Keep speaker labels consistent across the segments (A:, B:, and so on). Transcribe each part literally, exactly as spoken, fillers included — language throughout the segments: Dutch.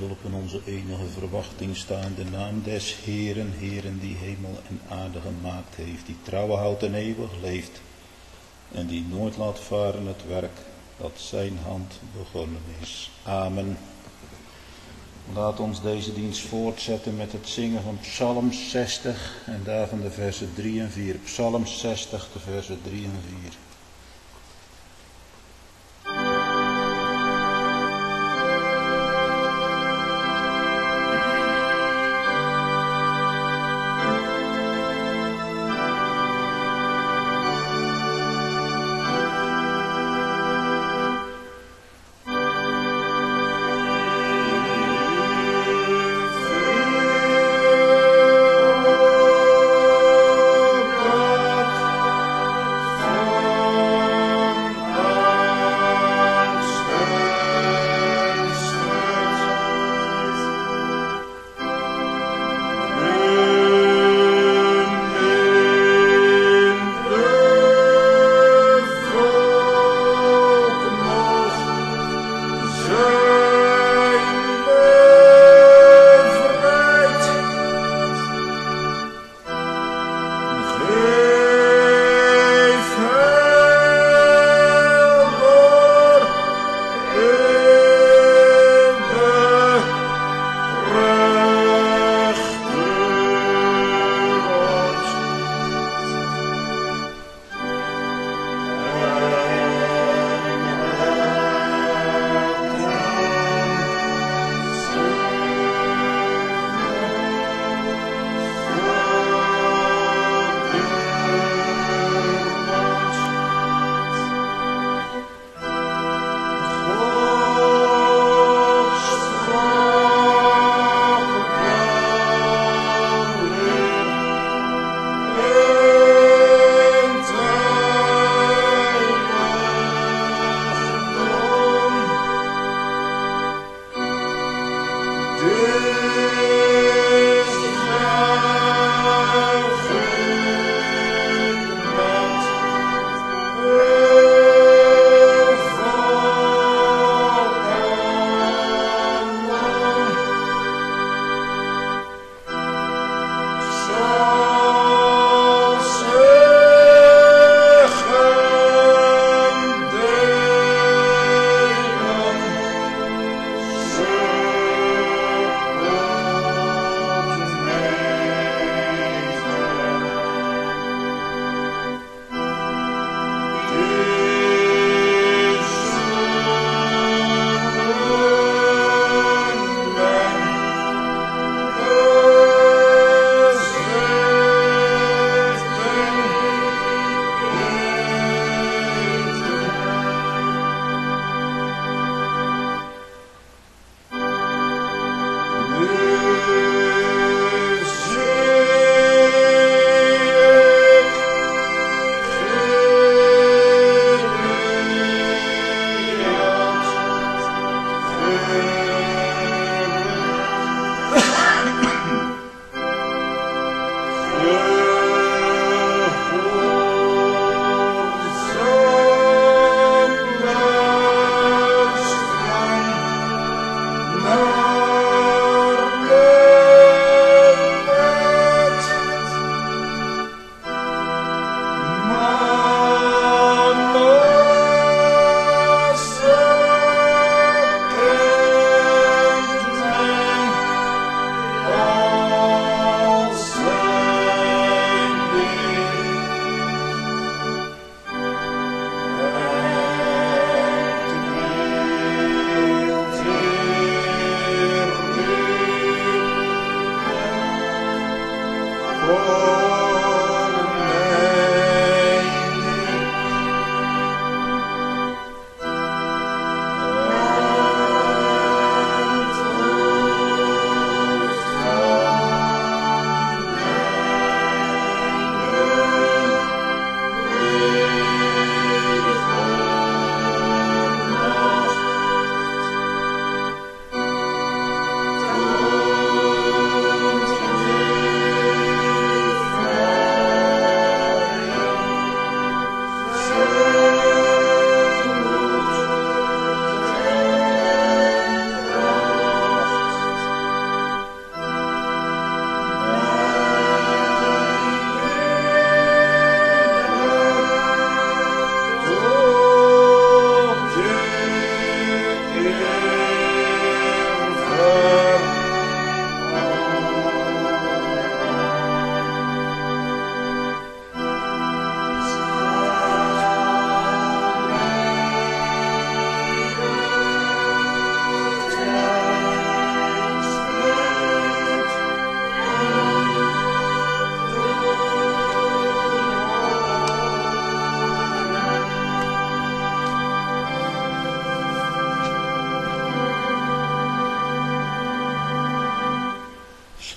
A: hulp en onze enige verwachting sta in de naam des Heeren, Heeren die hemel en aarde gemaakt heeft, die trouw houdt en eeuwig leeft en die nooit laat varen het werk dat zijn hand begonnen is. Amen. Laat ons deze dienst voortzetten met het zingen van Psalm zestig en daarvan de versen drie en vier. Psalm zestig, de versen drie en vier.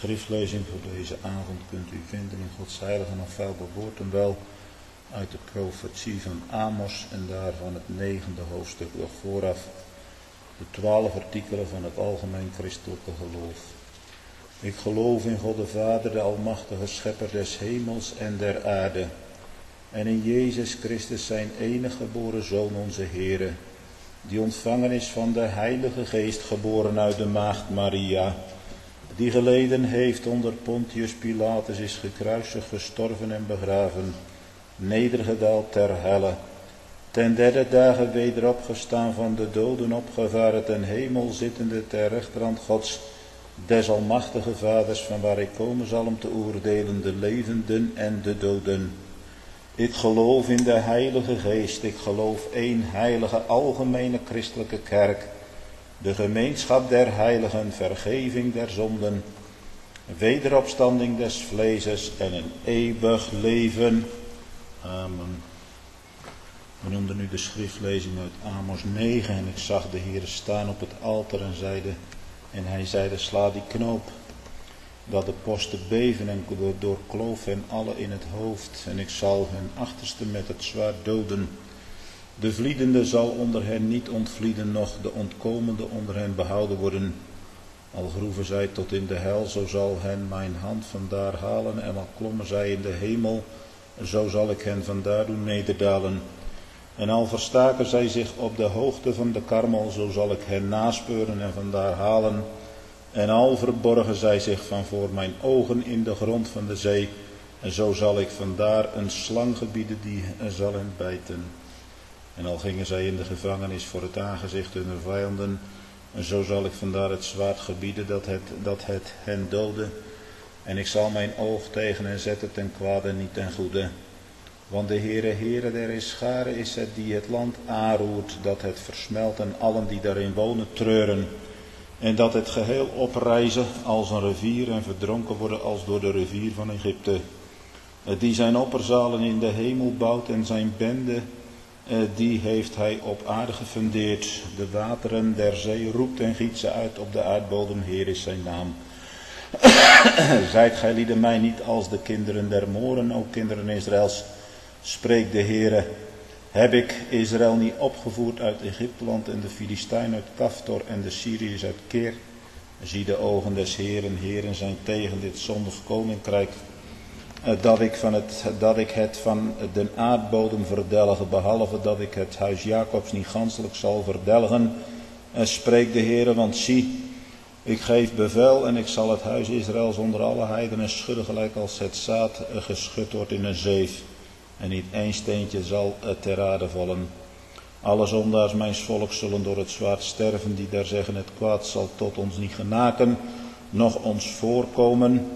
A: schriftlezing voor deze avond kunt u vinden in Gods heilige en onfeilbare woord en wel uit de profetie van Amos en daarvan het negende hoofdstuk, nog vooraf de twaalf artikelen van het algemeen christelijke geloof. Ik geloof in God de Vader, de almachtige schepper des hemels en der aarde, en in Jezus Christus zijn enige geboren Zoon, onze Heere, die ontvangen is van de Heilige Geest, geboren uit de maagd Maria, die geleden heeft onder Pontius Pilatus, is gekruisigd, gestorven en begraven, nedergedaald ter helle, ten derde dagen weder opgestaan van de doden, opgevaren ten hemel, zittende ter rechterhand Gods, des almachtige Vaders, van waar ik komen zal om te oordelen de levenden en de doden. Ik geloof in de Heilige Geest, ik geloof één heilige algemene christelijke kerk, de gemeenschap der heiligen, vergeving der zonden, wederopstanding des vleeses en een eeuwig leven. Amen. We noemden nu de schriftlezing uit Amos negen en ik zag de Heer staan op het altaar en zeide, en hij zeide, sla die knoop, dat de posten beven en doorkloof hen alle in het hoofd, en ik zal hun achterste met het zwaard doden. De vliedende zal onder hen niet ontvlieden, noch de ontkomende onder hen behouden worden. Al groeven zij tot in de hel, zo zal hen mijn hand vandaar halen, en al klommen zij in de hemel, zo zal ik hen vandaar doen nederdalen. En al verstaken zij zich op de hoogte van de Karmel, zo zal ik hen naspeuren en vandaar halen. En al verborgen zij zich van voor mijn ogen in de grond van de zee, en zo zal ik vandaar een slang gebieden die zal hen bijten. En al gingen zij in de gevangenis voor het aangezicht hunner vijanden, en zo zal ik vandaar het zwaard gebieden dat het, dat het hen dode. En ik zal mijn oog tegen hen zetten ten kwade, niet ten goede. Want de Heere, Heere der Heerscharen is het die het land aanroert, dat het versmelt en allen die daarin wonen treuren. En dat het geheel oprijzen als een rivier en verdronken worden als door de rivier van Egypte. Die zijn opperzalen in de hemel bouwt en zijn bende, die heeft hij op aarde gefundeerd. De wateren der zee roept en giet ze uit op de aardbodem, Heer is zijn naam. Zijt gij lieden mij niet als de kinderen der Moren, o kinderen Israëls, spreekt de Heere. Heb ik Israël niet opgevoerd uit Egypteland en de Filistijn uit Kaftor en de Syriërs uit Keer? Zie de ogen des Heeren, Heeren zijn tegen dit zondig koninkrijk, dat ik, van het, dat ik het van den aardbodem verdelge, behalve dat ik het huis Jacobs niet ganselijk zal verdelgen. En spreekt de Heere, want zie, ik geef bevel en ik zal het huis Israëls onder alle heidenen schudden, gelijk als het zaad geschud wordt in een zeef. En niet één steentje zal ter aarde vallen. Alle zondaars mijns volks zullen door het zwaard sterven, die daar zeggen, het kwaad zal tot ons niet genaken, noch ons voorkomen.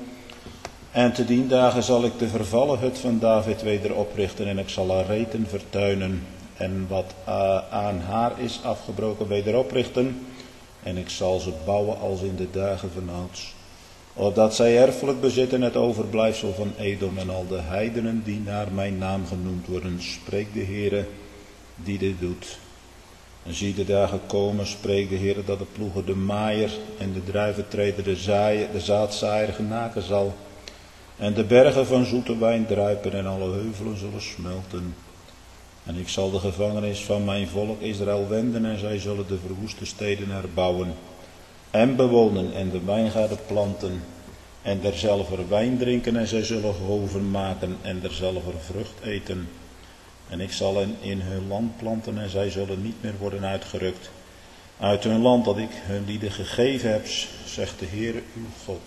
A: En te dien dagen zal ik de vervallen hut van David weder oprichten, en ik zal haar reten vertuinen, en wat aan haar is afgebroken weder oprichten, en ik zal ze bouwen als in de dagen van ouds. Opdat zij erfelijk bezitten het overblijfsel van Edom en al de heidenen die naar mijn naam genoemd worden, spreekt de Heere die dit doet. En zie de dagen komen, spreekt de Heere, dat de ploeger de maaier en de druiventreeder de, zaaier, de zaadzaaier genaken zal. En de bergen van zoete wijn druipen en alle heuvelen zullen smelten. En ik zal de gevangenis van mijn volk Israël wenden en zij zullen de verwoeste steden herbouwen. En bewonen en de wijngaarden planten en derzelver wijn drinken en zij zullen hoven maken en derzelver vrucht eten. En ik zal hen in hun land planten en zij zullen niet meer worden uitgerukt uit hun land dat ik hun lieden gegeven heb, zegt de Heere uw God.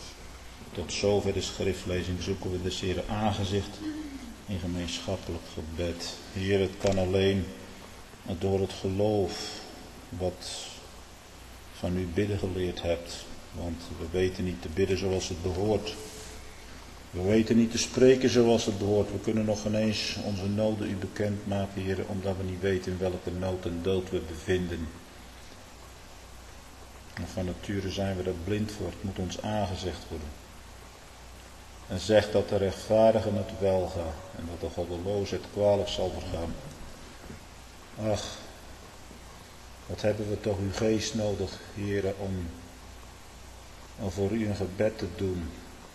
A: Tot zover de schriftlezing. Zoeken we des Heere aangezicht in gemeenschappelijk gebed. Heer, het kan alleen door het geloof wat van u bidden geleerd hebt. Want we weten niet te bidden zoals het behoort. We weten niet te spreken zoals het behoort. We kunnen nog ineens onze noden u bekendmaken, Heer, omdat we niet weten in welke nood en dood we bevinden. En van nature zijn we daar blind voor. Het moet ons aangezegd worden. En zegt dat de rechtvaardigen het wel gaat en dat de goddeloze het kwalijk zal vergaan. Ach, wat hebben we toch uw geest nodig, Heere, om om voor u een gebed te doen.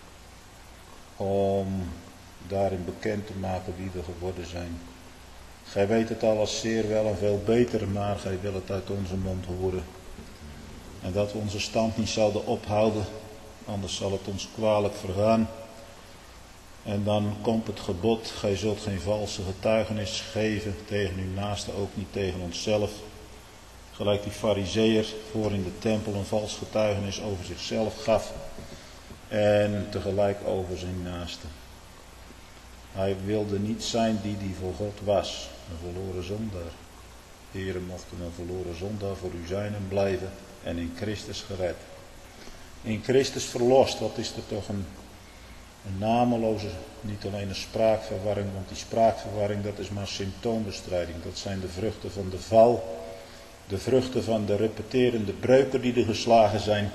A: Om daarin bekend te maken wie we geworden zijn. Gij weet het alles zeer wel en veel beter, maar gij wil het uit onze mond horen. En dat we onze stand niet zouden ophouden, anders zal het ons kwalijk vergaan. En dan komt het gebod, gij zult geen valse getuigenis geven tegen uw naaste, ook niet tegen onszelf. Gelijk die farizeeër voor in de tempel een vals getuigenis over zichzelf gaf en tegelijk over zijn naaste. Hij wilde niet zijn die die voor God was, een verloren zondaar. Heere, mochten een verloren zondaar voor u zijn en blijven en in Christus gered. In Christus verlost, wat is er toch een, een nameloze, niet alleen een spraakverwarring, want die spraakverwarring dat is maar symptoombestrijding. Dat zijn de vruchten van de val, de vruchten van de repeterende breuken die er geslagen zijn.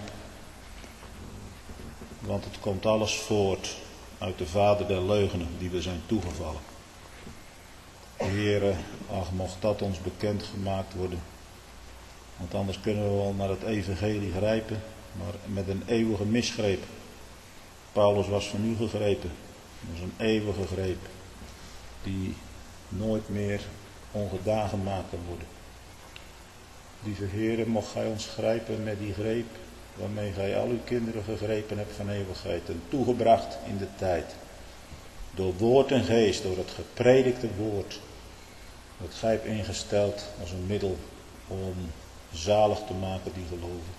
A: Want het komt alles voort uit de vader der leugenen die we zijn toegevallen. Heere, ach, mocht dat ons bekend gemaakt worden. Want anders kunnen we wel naar het evangelie grijpen, maar met een eeuwige misgreep. Paulus was van u gegrepen. Dat was een eeuwige greep die nooit meer ongedaan gemaakt kan worden. Lieve Heere, mocht gij ons grijpen met die greep waarmee gij al uw kinderen gegrepen hebt van eeuwigheid en toegebracht in de tijd. Door woord en geest, door het gepredikte woord, dat gij hebt ingesteld als een middel om zalig te maken die geloven.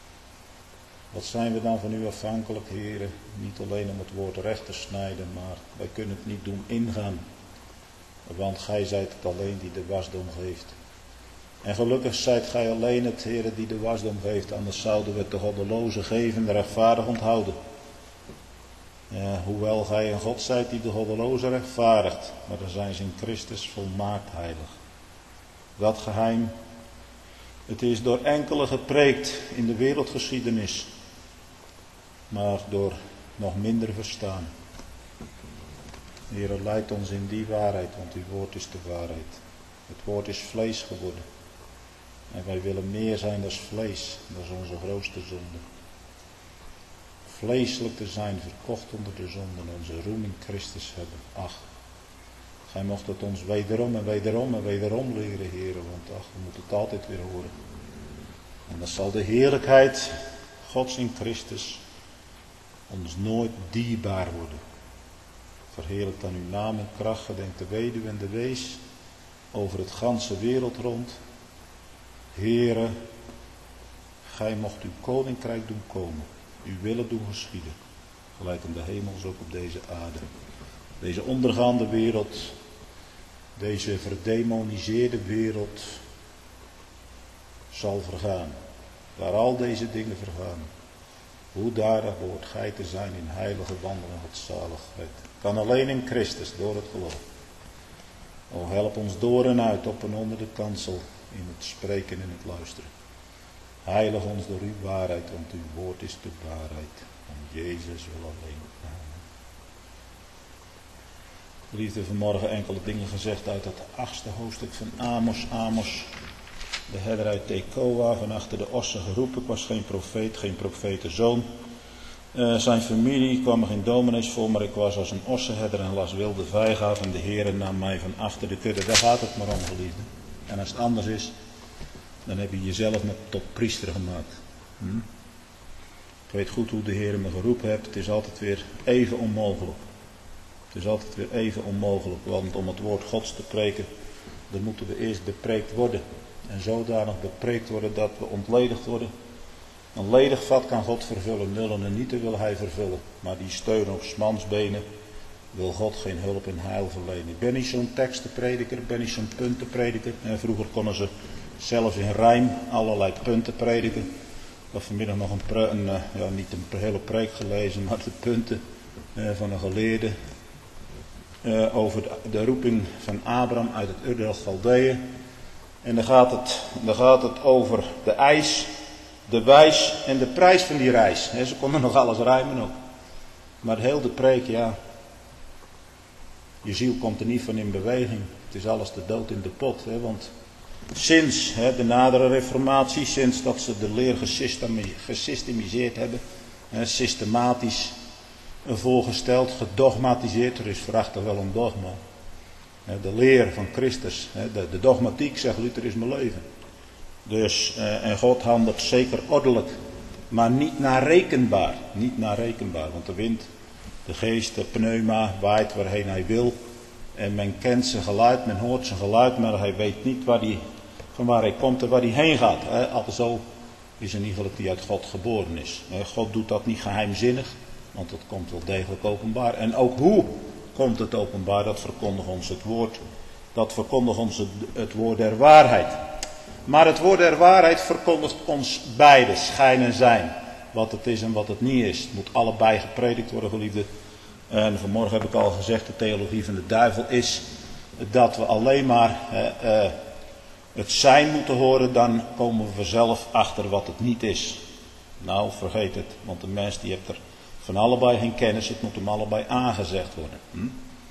A: Wat zijn we dan van u afhankelijk, Heere, niet alleen om het woord recht te snijden, maar wij kunnen het niet doen ingaan, want gij zijt het alleen die de wasdom geeft. En gelukkig zijt gij alleen het, Heere, die de wasdom geeft, anders zouden we het de goddeloze geven, de rechtvaardig onthouden. Ja, hoewel gij een God zijt die de goddeloze rechtvaardigt, maar dan zijn ze in Christus volmaakt heilig. Dat geheim, het is door enkele gepreekt in de wereldgeschiedenis, maar door nog minder verstaan. Heere, leid ons in die waarheid, want uw woord is de waarheid. Het woord is vlees geworden. En wij willen meer zijn dan vlees, dat is onze grootste zonde. Vleeselijk te zijn, verkocht onder de zonde en onze roem in Christus hebben. Ach, gij mocht het ons wederom en wederom en wederom leren, Heere, want ach, we moeten het altijd weer horen. En dan zal de heerlijkheid Gods in Christus ons nooit dierbaar worden. Verheerlijk dan uw naam en kracht, gedenk de weduwe en de wees over het ganse wereld rond. Heere, gij mocht uw koninkrijk doen komen, uw willen doen geschieden, gelijk in de hemels ook op deze aarde. Deze ondergaande wereld, deze verdemoniseerde wereld zal vergaan. Waar al deze dingen vergaan, hoe daardig behoort gij te zijn in heilige wandelen tot zaligheid. Kan alleen in Christus, door het geloof. O, help ons door en uit, op en onder de kansel, in het spreken en het luisteren. Heilig ons door uw waarheid, want uw woord is de waarheid. Om Jezus wil alleen. Amen. Liefde, vanmorgen enkele dingen gezegd uit het achtste hoofdstuk van Amos. Amos, de herder uit Tekoa, van achter de ossen geroepen. Ik was geen profeet, geen profetenzoon. Uh, zijn familie kwam er geen dominees voor, maar ik was als een ossenherder en las wilde vijgen en de Heere nam mij van achter de kudde. Daar gaat het maar om, geliefde. En als het anders is, dan heb je jezelf met tot priester gemaakt. Hm? Ik weet goed hoe de Heer me geroepen heeft. Het is altijd weer even onmogelijk. Het is altijd weer even onmogelijk. Want om het woord Gods te preken, dan moeten we eerst bepreekt worden. En zodanig bepreekt worden dat we ontledigd worden. Een ledig vat kan God vervullen, nullen en nieten wil hij vervullen. Maar die steun op 's mans benen wil God geen hulp en heil verlenen. Ik ben niet zo'n tekstenprediker, ik ben niet zo'n puntenprediker. En vroeger konden ze zelfs in rijm allerlei punten prediken. Ik heb vanmiddag nog een, pre, een ja, niet een hele preek gelezen, maar de punten uh, van een geleerde. Uh, over de, de roeping van Abraham uit het Ur der Chaldeeën. En dan gaat, het, dan gaat het over de eis, de wijs en de prijs van die reis. He, ze konden nog alles rijmen ook. Maar heel de preek, ja. Je ziel komt er niet van in beweging. Het is alles de dood in de pot. He, want sinds he, de nadere reformatie, sinds dat ze de leer gesystemiseerd hebben, hè, systematisch voorgesteld, gedogmatiseerd. Er is verachtig wel een dogma. De leer van Christus, de, de dogmatiek, zegt Luther, is mijn leven. Dus, eh, en God handelt zeker ordelijk, maar niet narekenbaar. Niet narekenbaar, want de wind, de geest, de pneuma waait waarheen hij wil. En men kent zijn geluid, men hoort zijn geluid, maar hij weet niet waar die, van waar hij komt en waar hij heen gaat. Alzo is een iegelijk die uit God geboren is. God doet dat niet geheimzinnig, want dat komt wel degelijk openbaar. En ook hoe komt het openbaar, dat verkondigt ons het woord. Dat verkondigt ons het, het woord der waarheid. Maar het woord der waarheid verkondigt ons beide, schijn en zijn. Wat het is en wat het niet is. Het moet allebei gepredikt worden, geliefde. En vanmorgen heb ik al gezegd, de theologie van de duivel is dat we alleen maar eh, eh, het zijn moeten horen, dan komen we vanzelf achter wat het niet is. Nou, vergeet het, want de mens die heeft er van allebei geen kennis, het moet hem allebei aangezegd worden. Hm?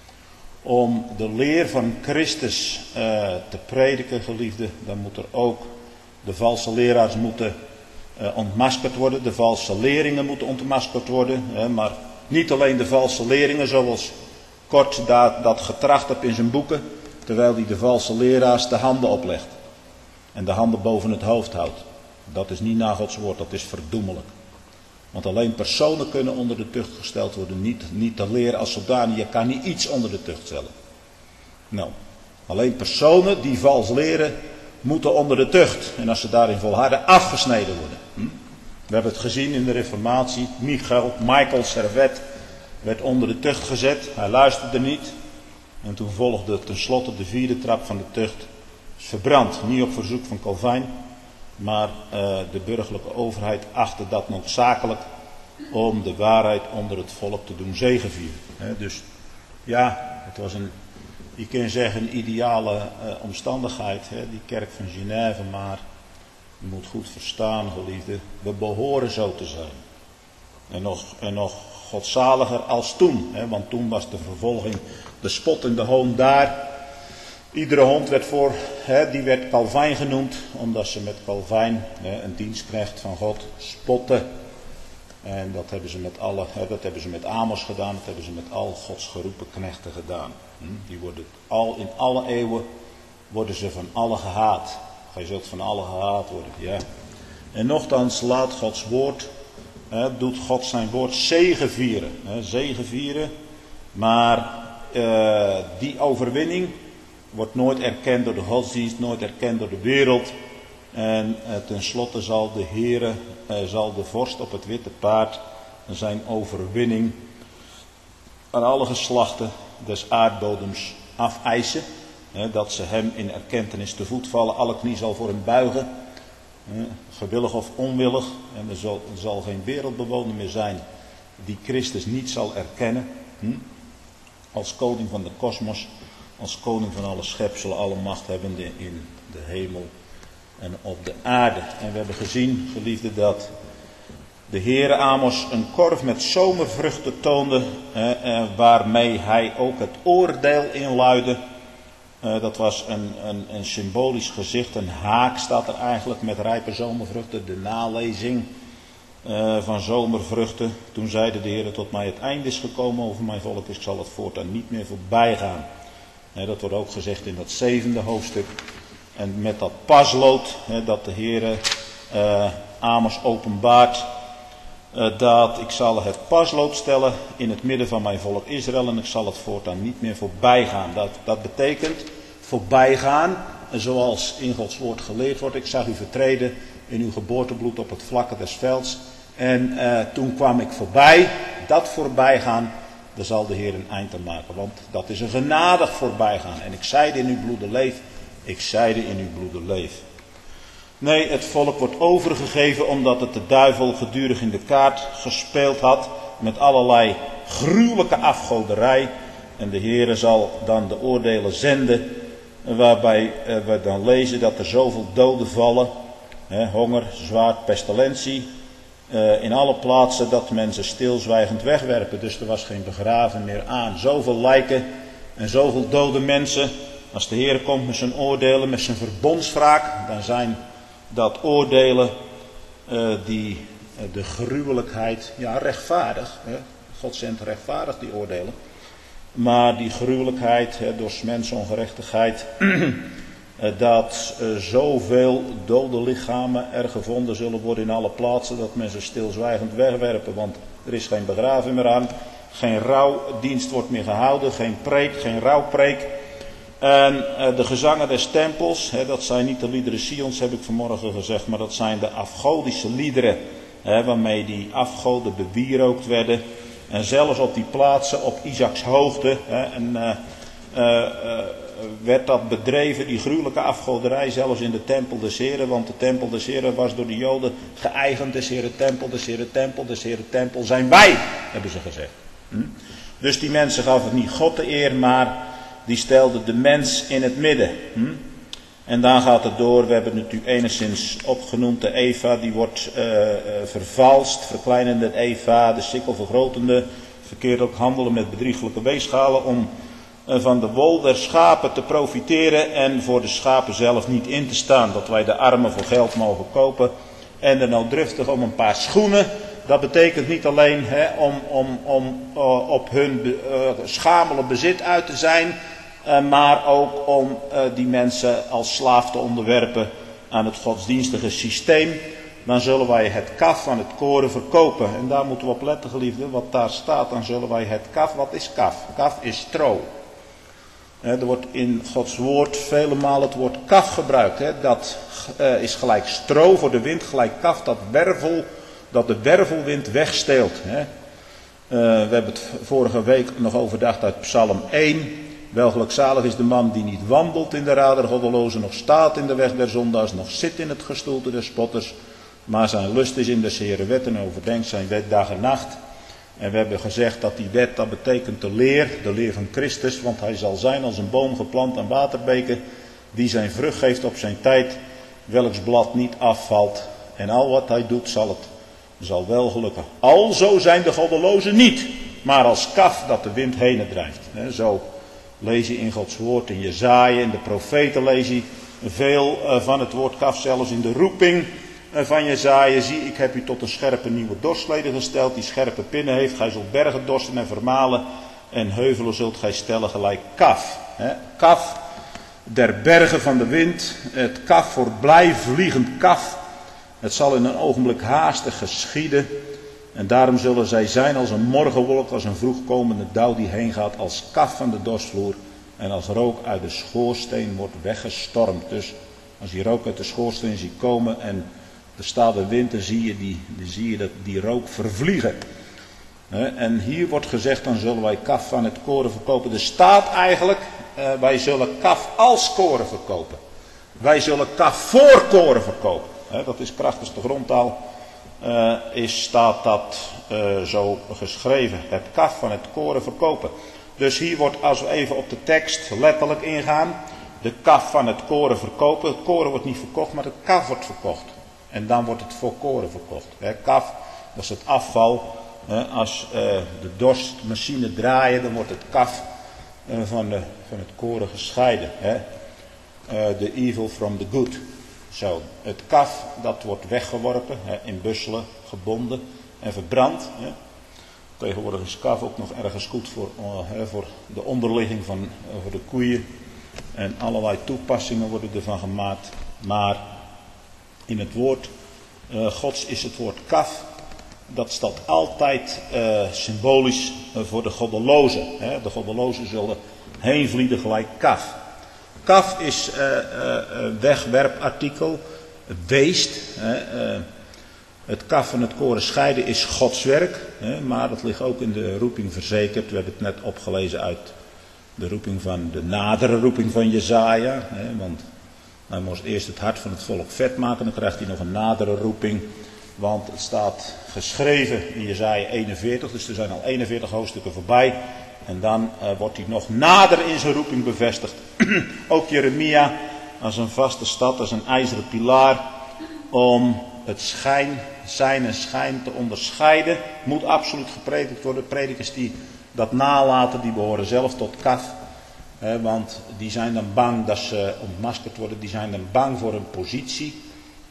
A: Om de leer van Christus uh, te prediken, geliefde, dan moet er ook de valse leraars moeten uh, ontmaskerd worden. De valse leringen moeten ontmaskerd worden. Hè, maar niet alleen de valse leringen, zoals Kort dat, dat getracht heeft in zijn boeken. Terwijl hij de valse leraars de handen oplegt. En de handen boven het hoofd houdt. Dat is niet naar Gods woord, dat is verdoemelijk. Want alleen personen kunnen onder de tucht gesteld worden. Niet, niet de leer als zodanig. Je kan niet iets onder de tucht stellen. Nou, alleen personen die vals leren moeten onder de tucht. En als ze daarin volharden, afgesneden worden. Hm? We hebben het gezien in de Reformatie. Michael, Michael Servet werd onder de tucht gezet. Hij luisterde niet. En toen volgde tenslotte de vierde trap van de tucht. Verbrand. Niet op verzoek van Calvijn. Maar uh, de burgerlijke overheid achtte dat noodzakelijk om de waarheid onder het volk te doen zegevieren. He, dus ja, het was een, je kunt zeggen, een ideale uh, omstandigheid, he, die kerk van Genève, maar je moet goed verstaan, geliefde, we behoren zo te zijn. En nog, en nog godzaliger als toen, he, want toen was de vervolging, de spot en de hoon daar. Iedere hond werd voor, hè, die werd Calvijn genoemd, omdat ze met Calvijn, hè, een dienstknecht van God, spotten. En dat hebben ze met alle, hè, dat hebben ze met Amos gedaan, dat hebben ze met al Gods geroepen knechten gedaan. Hm? Die worden al, in alle eeuwen worden ze van alle gehaat. Gij zult van alle gehaat worden, ja. En nochtans laat Gods woord, hè, doet God zijn woord zegevieren. Hè, zegevieren, maar uh, die overwinning wordt nooit erkend door de godsdienst, nooit erkend door de wereld. En eh, tenslotte zal de Heere, eh, zal de vorst op het witte paard zijn overwinning aan alle geslachten des aardbodems afeisen. Eh, dat ze hem in erkentenis te voet vallen. Alle knie zal voor hem buigen. Eh, gewillig of onwillig. En er zal, er zal geen wereldbewoner meer zijn die Christus niet zal erkennen. Hm? Als koning van de kosmos. Als koning van alle schepselen, alle macht hebbende in de hemel en op de aarde. En we hebben gezien, geliefde, dat de Heere Amos een korf met zomervruchten toonde, eh, eh, waarmee hij ook het oordeel inluidde. Eh, dat was een, een, een symbolisch gezicht, een haak staat er eigenlijk met rijpe zomervruchten, de nalezing eh, van zomervruchten. Toen zeide de Heere, tot mij het einde is gekomen over mijn volk, ik zal het voortaan niet meer voorbij gaan. He, dat wordt ook gezegd in dat zevende hoofdstuk. En met dat paslood, he, dat de Heere uh, Amos openbaart, uh, dat ik zal het paslood stellen in het midden van mijn volk Israël en ik zal het voortaan niet meer voorbij gaan. Dat, dat betekent voorbijgaan, zoals in Gods woord geleerd wordt. Ik zag u vertreden in uw geboortebloed op het vlakke des velds. En uh, toen kwam ik voorbij, dat voorbijgaan. Daar zal de Heer een eind aan maken, want dat is een genadig voorbijgaan. En ik zeide in uw bloede leef, ik zeide in uw bloede leef. Nee, het volk wordt overgegeven omdat het de duivel gedurig in de kaart gespeeld had met allerlei gruwelijke afgoderij. En de Heer zal dan de oordelen zenden, waarbij we dan lezen dat er zoveel doden vallen. Hè, honger, zwaard, pestilentie. Uh, in alle plaatsen dat mensen stilzwijgend wegwerpen. Dus er was geen begraven meer aan. Zoveel lijken en zoveel dode mensen. Als de Heer komt met zijn oordelen, met zijn verbondswraak, dan zijn dat oordelen uh, die de gruwelijkheid, ja rechtvaardig, hè? God zendt rechtvaardig die oordelen, maar die gruwelijkheid hè, door 's mens ongerechtigheid, dat uh, zoveel dode lichamen er gevonden zullen worden in alle plaatsen, dat men ze stilzwijgend wegwerpen, want er is geen begrafenis meer aan, geen rouwdienst wordt meer gehouden, geen preek, geen rouwpreek. En uh, de gezangen des tempels, hè, dat zijn niet de liederen Sions, heb ik vanmorgen gezegd, maar dat zijn de afgodische liederen, hè, waarmee die afgoden bewierookt werden. En zelfs op die plaatsen, op Isaaks hoogte, hè, en, uh, uh, uh, werd dat bedreven, die gruwelijke afgoderij, zelfs in de tempel des Heren, want de tempel des Heren was door de Joden geëigend, des Heren tempel, des Heren tempel, des Heren tempel zijn wij, hebben ze gezegd. Hm? Dus die mensen gaven het niet God de eer, maar die stelden de mens in het midden. Hm? En dan gaat het door, we hebben het natuurlijk enigszins opgenoemd, de Eva, die wordt uh, uh, vervalst, verkleinende Eva, de sikkel vergrotende, verkeerd ook handelen met bedrieglijke weegschalen om uh, van de wol der schapen te profiteren en voor de schapen zelf niet in te staan, dat wij de armen voor geld mogen kopen en er nou driftig om een paar schoenen. Dat betekent niet alleen hè, om, om, om uh, op hun be, uh, schamele bezit uit te zijn, uh, maar ook om uh, die mensen als slaaf te onderwerpen aan het godsdienstige systeem. Dan zullen wij het kaf van het koren verkopen. En daar moeten we op letten, geliefden, wat daar staat. Dan zullen wij het kaf, wat is kaf? Kaf is stro. He, er wordt in Gods woord vele malen het woord kaf gebruikt. He. Dat uh, is gelijk stro voor de wind, gelijk kaf, dat wervel. Dat de wervelwind wegsteelt. Hè. Uh, we hebben het vorige week nog overdacht uit Psalm één. Wel gelukzalig is de man die niet wandelt in de raad der goddelozen, nog staat in de weg der zondaars, nog zit in het gestoelte der spotters. Maar zijn lust is in des Heeren wet en overdenkt zijn wet dag en nacht. En we hebben gezegd dat die wet, dat betekent de leer, de leer van Christus. Want hij zal zijn als een boom geplant aan waterbeken, die zijn vrucht geeft op zijn tijd, welks blad niet afvalt. En al wat hij doet zal het zal wel gelukken. Alzo zijn de goddelozen niet, maar als kaf dat de wind heen drijft. He, zo lees je in Gods woord, in Jesaja, in de profeten lees je veel uh, van het woord kaf, zelfs in de roeping uh, van Jesaja. Zie, ik heb u tot een scherpe nieuwe dorstleden gesteld, die scherpe pinnen heeft. Gij zult bergen dorsten en vermalen, en heuvelen zult gij stellen gelijk kaf. He, kaf der bergen van de wind, het kaf voor blij vliegend kaf. Het zal in een ogenblik haastig geschieden. En daarom zullen zij zijn als een morgenwolk, als een vroegkomende dauw die heen gaat, als kaf van de dorsvloer. En als rook uit de schoorsteen wordt weggestormd. Dus als je rook uit de schoorsteen ziet komen en er staat de wind, dan zie je, die, dan zie je dat die rook vervliegen. En hier wordt gezegd, dan zullen wij kaf van het koren verkopen. Er staat eigenlijk, wij zullen kaf als koren verkopen. Wij zullen kaf voor koren verkopen. He, dat is krachtens de grondtaal, uh, is, staat dat uh, zo geschreven. Het kaf van het koren verkopen. Dus hier wordt, als we even op de tekst letterlijk ingaan, de kaf van het koren verkopen. Het koren wordt niet verkocht, maar het kaf wordt verkocht. En dan wordt het voor koren verkocht. He, kaf, dat is het afval. He, als uh, de dorstmachine draaien, dan wordt het kaf uh, van, de, van het koren gescheiden. The uh, evil from the good. Zo, het kaf, dat wordt weggeworpen, hè, in busselen, gebonden en verbrand. Hè. Tegenwoordig is kaf ook nog ergens goed voor, uh, hè, voor de onderligging van uh, voor de koeien. En allerlei toepassingen worden ervan gemaakt. Maar in het woord uh, Gods is het woord kaf. Dat staat altijd uh, symbolisch uh, voor de goddelozen. Hè. De goddelozen zullen heen vliegen gelijk kaf. Kaf is uh, uh, wegwerpartikel, beest. Uh, uh, het kaf van het koren scheiden is Gods werk, uh, maar dat ligt ook in de roeping verzekerd. We hebben het net opgelezen uit de roeping van de nadere roeping van Jesaja. Uh, want hij moest eerst het hart van het volk vet maken, dan krijgt hij nog een nadere roeping. Want het staat geschreven in Jesaja eenenveertig, dus er zijn al eenenveertig hoofdstukken voorbij. En dan uh, wordt hij nog nader in zijn roeping bevestigd. Ook Jeremia als een vaste stad, als een ijzeren pilaar. Om het schijn, zijn en schijn te onderscheiden. Moet absoluut gepredikt worden. Predikers die dat nalaten, die behoren zelf tot kaf. He, want die zijn dan bang dat ze ontmaskerd worden. Die zijn dan bang voor hun positie.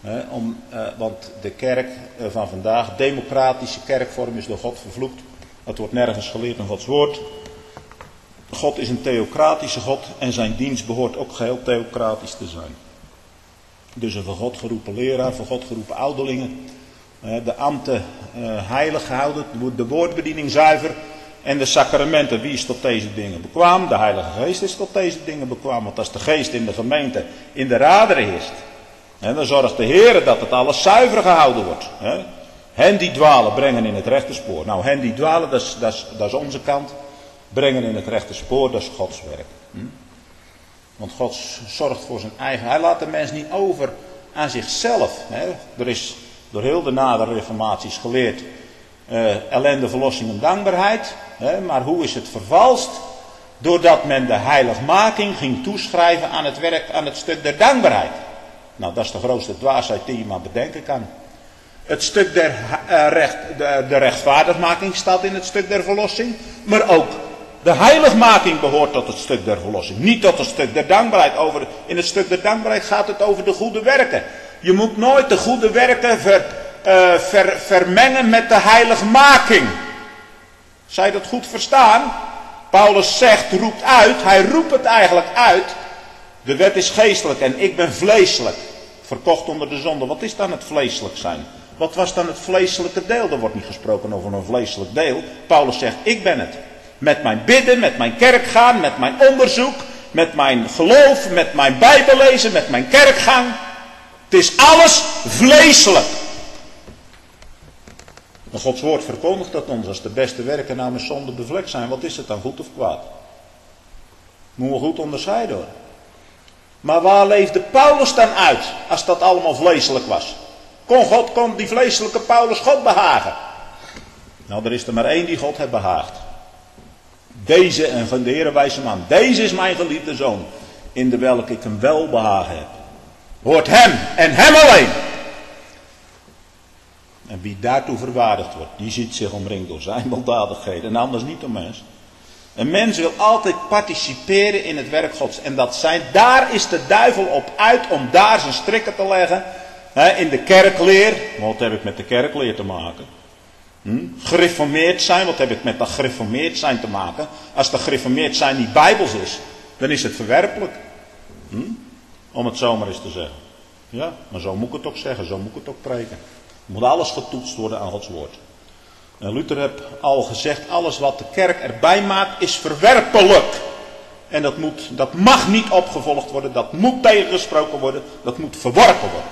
A: He, om, uh, want de kerk uh, van vandaag, democratische kerkvorm, is door God vervloekt. Dat wordt nergens geleerd in Gods woord. God is een theocratische God en zijn dienst behoort ook geheel theocratisch te zijn. Dus een voor God geroepen leraar, voor God geroepen ouderlingen. Uh, de ambten uh, heilig gehouden, de woordbediening zuiver. En de sacramenten, wie is tot deze dingen bekwaam? De Heilige Geest is tot deze dingen bekwaam. Want als de Geest in de gemeente, in de raderen heerst, hè, dan zorgt de Heer dat het alles zuiver gehouden wordt. Hè. Hen die dwalen, brengen in het rechte spoor. Nou, hen die dwalen, dat is, dat is, dat is onze kant. Brengen in het rechte spoor, dat is Gods werk. Hm? Want God zorgt voor zijn eigen. Hij laat de mens niet over aan zichzelf. Hè. Er is door heel de nadere reformaties geleerd. Uh, ellende, verlossing en dankbaarheid. Hè, maar hoe is het vervalst? Doordat men de heiligmaking ging toeschrijven aan het werk, aan het stuk der dankbaarheid. Nou, dat is de grootste dwaasheid die je maar bedenken kan. Het stuk der uh, recht, de, de rechtvaardigmaking staat in het stuk der verlossing. Maar ook de heiligmaking behoort tot het stuk der verlossing. Niet tot het stuk der dankbaarheid. Over, in het stuk der dankbaarheid gaat het over de goede werken. Je moet nooit de goede werken ver, uh, ver, vermengen met de heiligmaking. Zou je dat goed verstaan? Paulus zegt, roept uit, hij roept het eigenlijk uit. De wet is geestelijk en ik ben vleeselijk. Verkocht onder de zonde. Wat is dan het vleeselijk zijn? Wat was dan het vleeselijke deel? Er wordt niet gesproken over een vleeselijk deel. Paulus zegt, ik ben het. Met mijn bidden, met mijn kerk gaan, met mijn onderzoek, met mijn geloof, met mijn bijbellezen, met mijn kerkgang. Het is alles vleeselijk. Maar Gods woord verkondigt dat ons. Als de beste werken nou met zonde bevlekt zijn, wat is het dan, goed of kwaad? Moeten we goed onderscheiden hoor. Maar waar leefde Paulus dan uit, als dat allemaal vleeselijk was? Kon God, kon die vleeselijke Paulus God behagen? Nou, er is er maar één die God heeft behaagd. Deze, en van de Heere wijst hem aan. Deze is mijn geliefde zoon, in de welke ik een welbehagen heb. Hoort hem en hem alleen. En wie daartoe verwaardigd wordt, die ziet zich omringd door zijn weldadigheden. En anders niet door mens. Een mens wil altijd participeren in het werk Gods. En dat zijn, daar is de duivel op uit om daar zijn strikken te leggen. He, in de kerkleer. Wat heb ik met de kerkleer te maken? Hm? Gereformeerd zijn. Wat heb ik met dat gereformeerd zijn te maken? Als dat gereformeerd zijn niet bijbels is, dan is het verwerpelijk. Hm? Om het zomaar eens te zeggen. Ja, maar zo moet ik het ook zeggen. Zo moet ik het ook preken. Er moet alles getoetst worden aan Gods woord. En Luther heeft al gezegd, alles wat de kerk erbij maakt is verwerpelijk. En dat, moet, dat mag niet opgevolgd worden, dat moet tegengesproken worden, dat moet verworpen worden.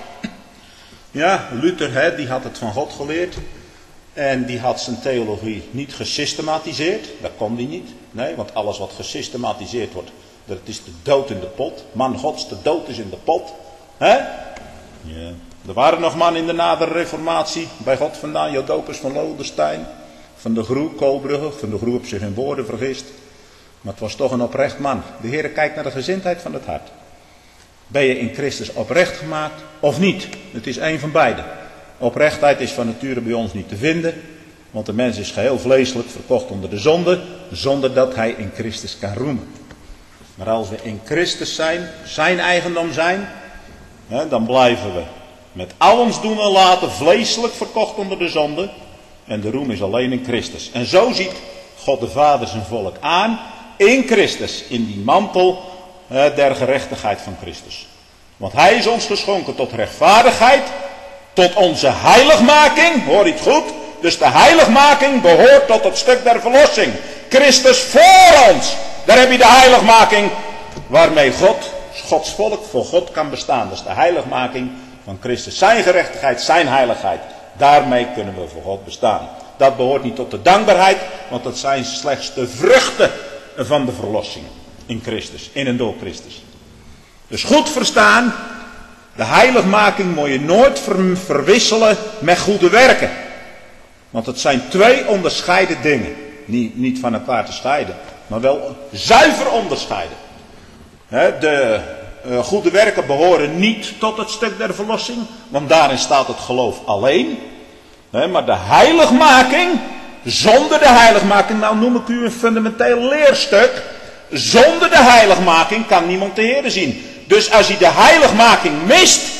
A: Ja, Luther hè, die had het van God geleerd. En die had zijn theologie niet gesystematiseerd. Dat kon hij niet. Nee, want alles wat gesystematiseerd wordt, dat is de dood in de pot. Man Gods, de dood is in de pot. Hè? Ja. Er waren nog mannen in de nadere reformatie, bij God vandaan, Jodocus van Lodenstein, van de Groe, Koolbrugge, van de Groe op zich in woorden vergist. Maar het was toch een oprecht man. De Heer kijkt naar de gezindheid van het hart. Ben je in Christus oprecht gemaakt of niet? Het is één van beide. Oprechtheid is van nature bij ons niet te vinden, want de mens is geheel vleeselijk, verkocht onder de zonde, zonder dat hij in Christus kan roemen. Maar als we in Christus zijn, zijn eigendom zijn, hè, dan blijven we met al ons doen en laten vleeselijk verkocht onder de zonde. En de roem is alleen in Christus. En zo ziet God de Vader zijn volk aan. In Christus. In die mantel eh, der gerechtigheid van Christus. Want hij is ons geschonken tot rechtvaardigheid. Tot onze heiligmaking. Hoor je het goed? Dus de heiligmaking behoort tot het stuk der verlossing. Christus voor ons. Daar heb je de heiligmaking. Waarmee God, Gods volk voor God kan bestaan. Dat is de heiligmaking van Christus. Zijn gerechtigheid, zijn heiligheid. Daarmee kunnen we voor God bestaan. Dat behoort niet tot de dankbaarheid. Want dat zijn slechts de vruchten van de verlossing. In Christus. In en door Christus. Dus goed verstaan. De heiligmaking moet je nooit ver, verwisselen met goede werken. Want het zijn twee onderscheiden dingen. Niet, niet van elkaar te scheiden. Maar wel zuiver onderscheiden. He, de uh, goede werken behoren niet tot het stuk der verlossing. Want daarin staat het geloof alleen. He, maar de heiligmaking. Zonder de heiligmaking. Nou noem ik u een fundamenteel leerstuk. Zonder de heiligmaking kan niemand de Heer zien. Dus als je de heiligmaking mist.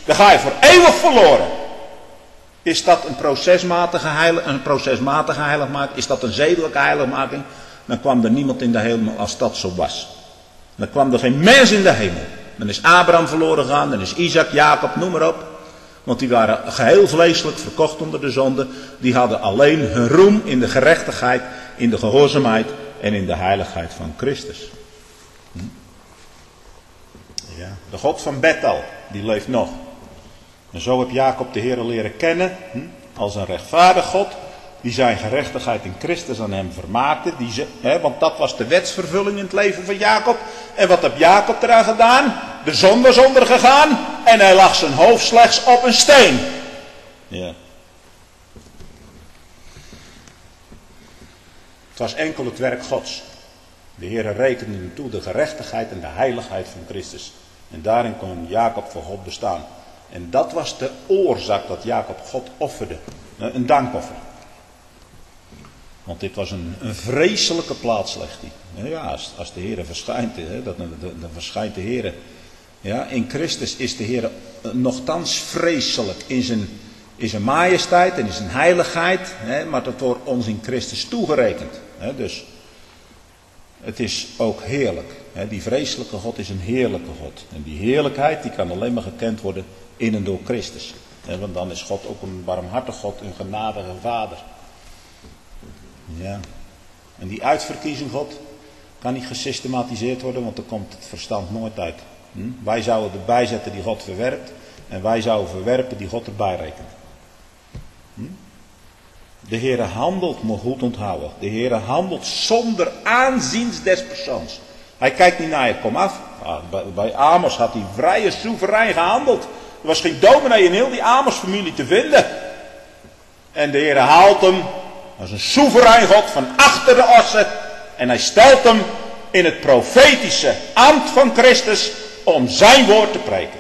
A: Dan ga je voor eeuwig verloren. Is dat een procesmatige, heilig, een procesmatige heiligmaking? Is dat een zedelijke heiligmaking? Dan kwam er niemand in de hemel als dat zo was. Dan kwam er geen mens in de hemel. Dan is Abraham verloren gegaan, dan is Isaac, Jacob, noem maar op. Want die waren geheel vleeselijk, verkocht onder de zonde. Die hadden alleen hun roem in de gerechtigheid, in de gehoorzaamheid en in de heiligheid van Christus. Hm? Ja, de God van Bethel, die leeft nog. En zo heb Jacob de Heer leren kennen, hm, als een rechtvaardig God, die zijn gerechtigheid in Christus aan hem vermaakte. Die ze, hè, want dat was de wetsvervulling in het leven van Jacob. En wat heb Jacob eraan gedaan? De zon was ondergegaan en hij lag zijn hoofd slechts op een steen. Ja. Het was enkel het werk Gods. De Heer rekende hem toe de gerechtigheid en de heiligheid van Christus. En daarin kon Jacob voor God bestaan. En dat was de oorzaak dat Jacob God offerde. Een dankoffer. Want dit was een, een vreselijke plaats, legt hij. Ja, als, als de Heer verschijnt, hè, dat, dan, dan verschijnt de Heer. Ja, in Christus is de Heer nochtans vreselijk in zijn, in zijn majesteit en in zijn heiligheid. Hè, maar dat wordt ons in Christus toegerekend. Hè, dus het is ook heerlijk. Hè, die vreselijke God is een heerlijke God. En die heerlijkheid die kan alleen maar gekend worden in en door Christus. Hè, want dan is God ook een barmhartig God, een genadige Vader. Ja. En die uitverkiezing God kan niet gesystematiseerd worden, want er komt het verstand nooit uit. Hm? Wij zouden erbij zetten die God verwerpt. En wij zouden verwerpen die God erbij rekent. Hm? De Heere handelt, moet goed onthouden. De Heere handelt zonder aanzien des persoons. Hij kijkt niet naar je, kom af. Ah, bij, bij Amos had hij vrij en soeverein gehandeld. Er was geen dominee in heel die Amos-familie te vinden. En de Heere haalt hem als een soeverein God van achter de ossen. En hij stelt hem in het profetische ambt van Christus om zijn woord te preken.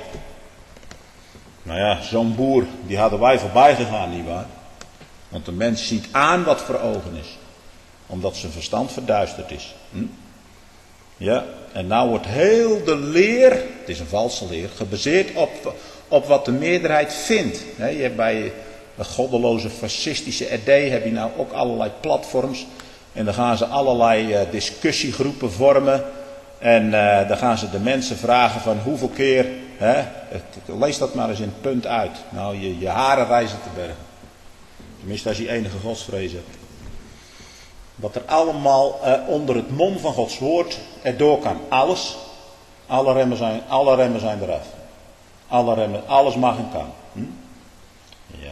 A: Nou ja, zo'n boer, die hadden wij voorbij gegaan, nietwaar? Want de mens ziet aan wat voor ogen is. Omdat zijn verstand verduisterd is. Hm? Ja, en nou wordt heel de leer, het is een valse leer, gebaseerd op, op wat de meerderheid vindt. He, je hebt bij de goddeloze fascistische R D heb je nou ook allerlei platforms. En dan gaan ze allerlei uh, discussiegroepen vormen. En uh, dan gaan ze de mensen vragen van hoeveel keer, hè, lees dat maar eens in het punt uit. Nou, je, je haren rijzen te bergen. Tenminste als je enige godsvrees hebt. Wat er allemaal uh, onder het mom van Gods woord erdoor kan. Alles. Alle remmen zijn, alle remmen zijn eraf. Alle remmen, alles mag en kan. Hm? Ja.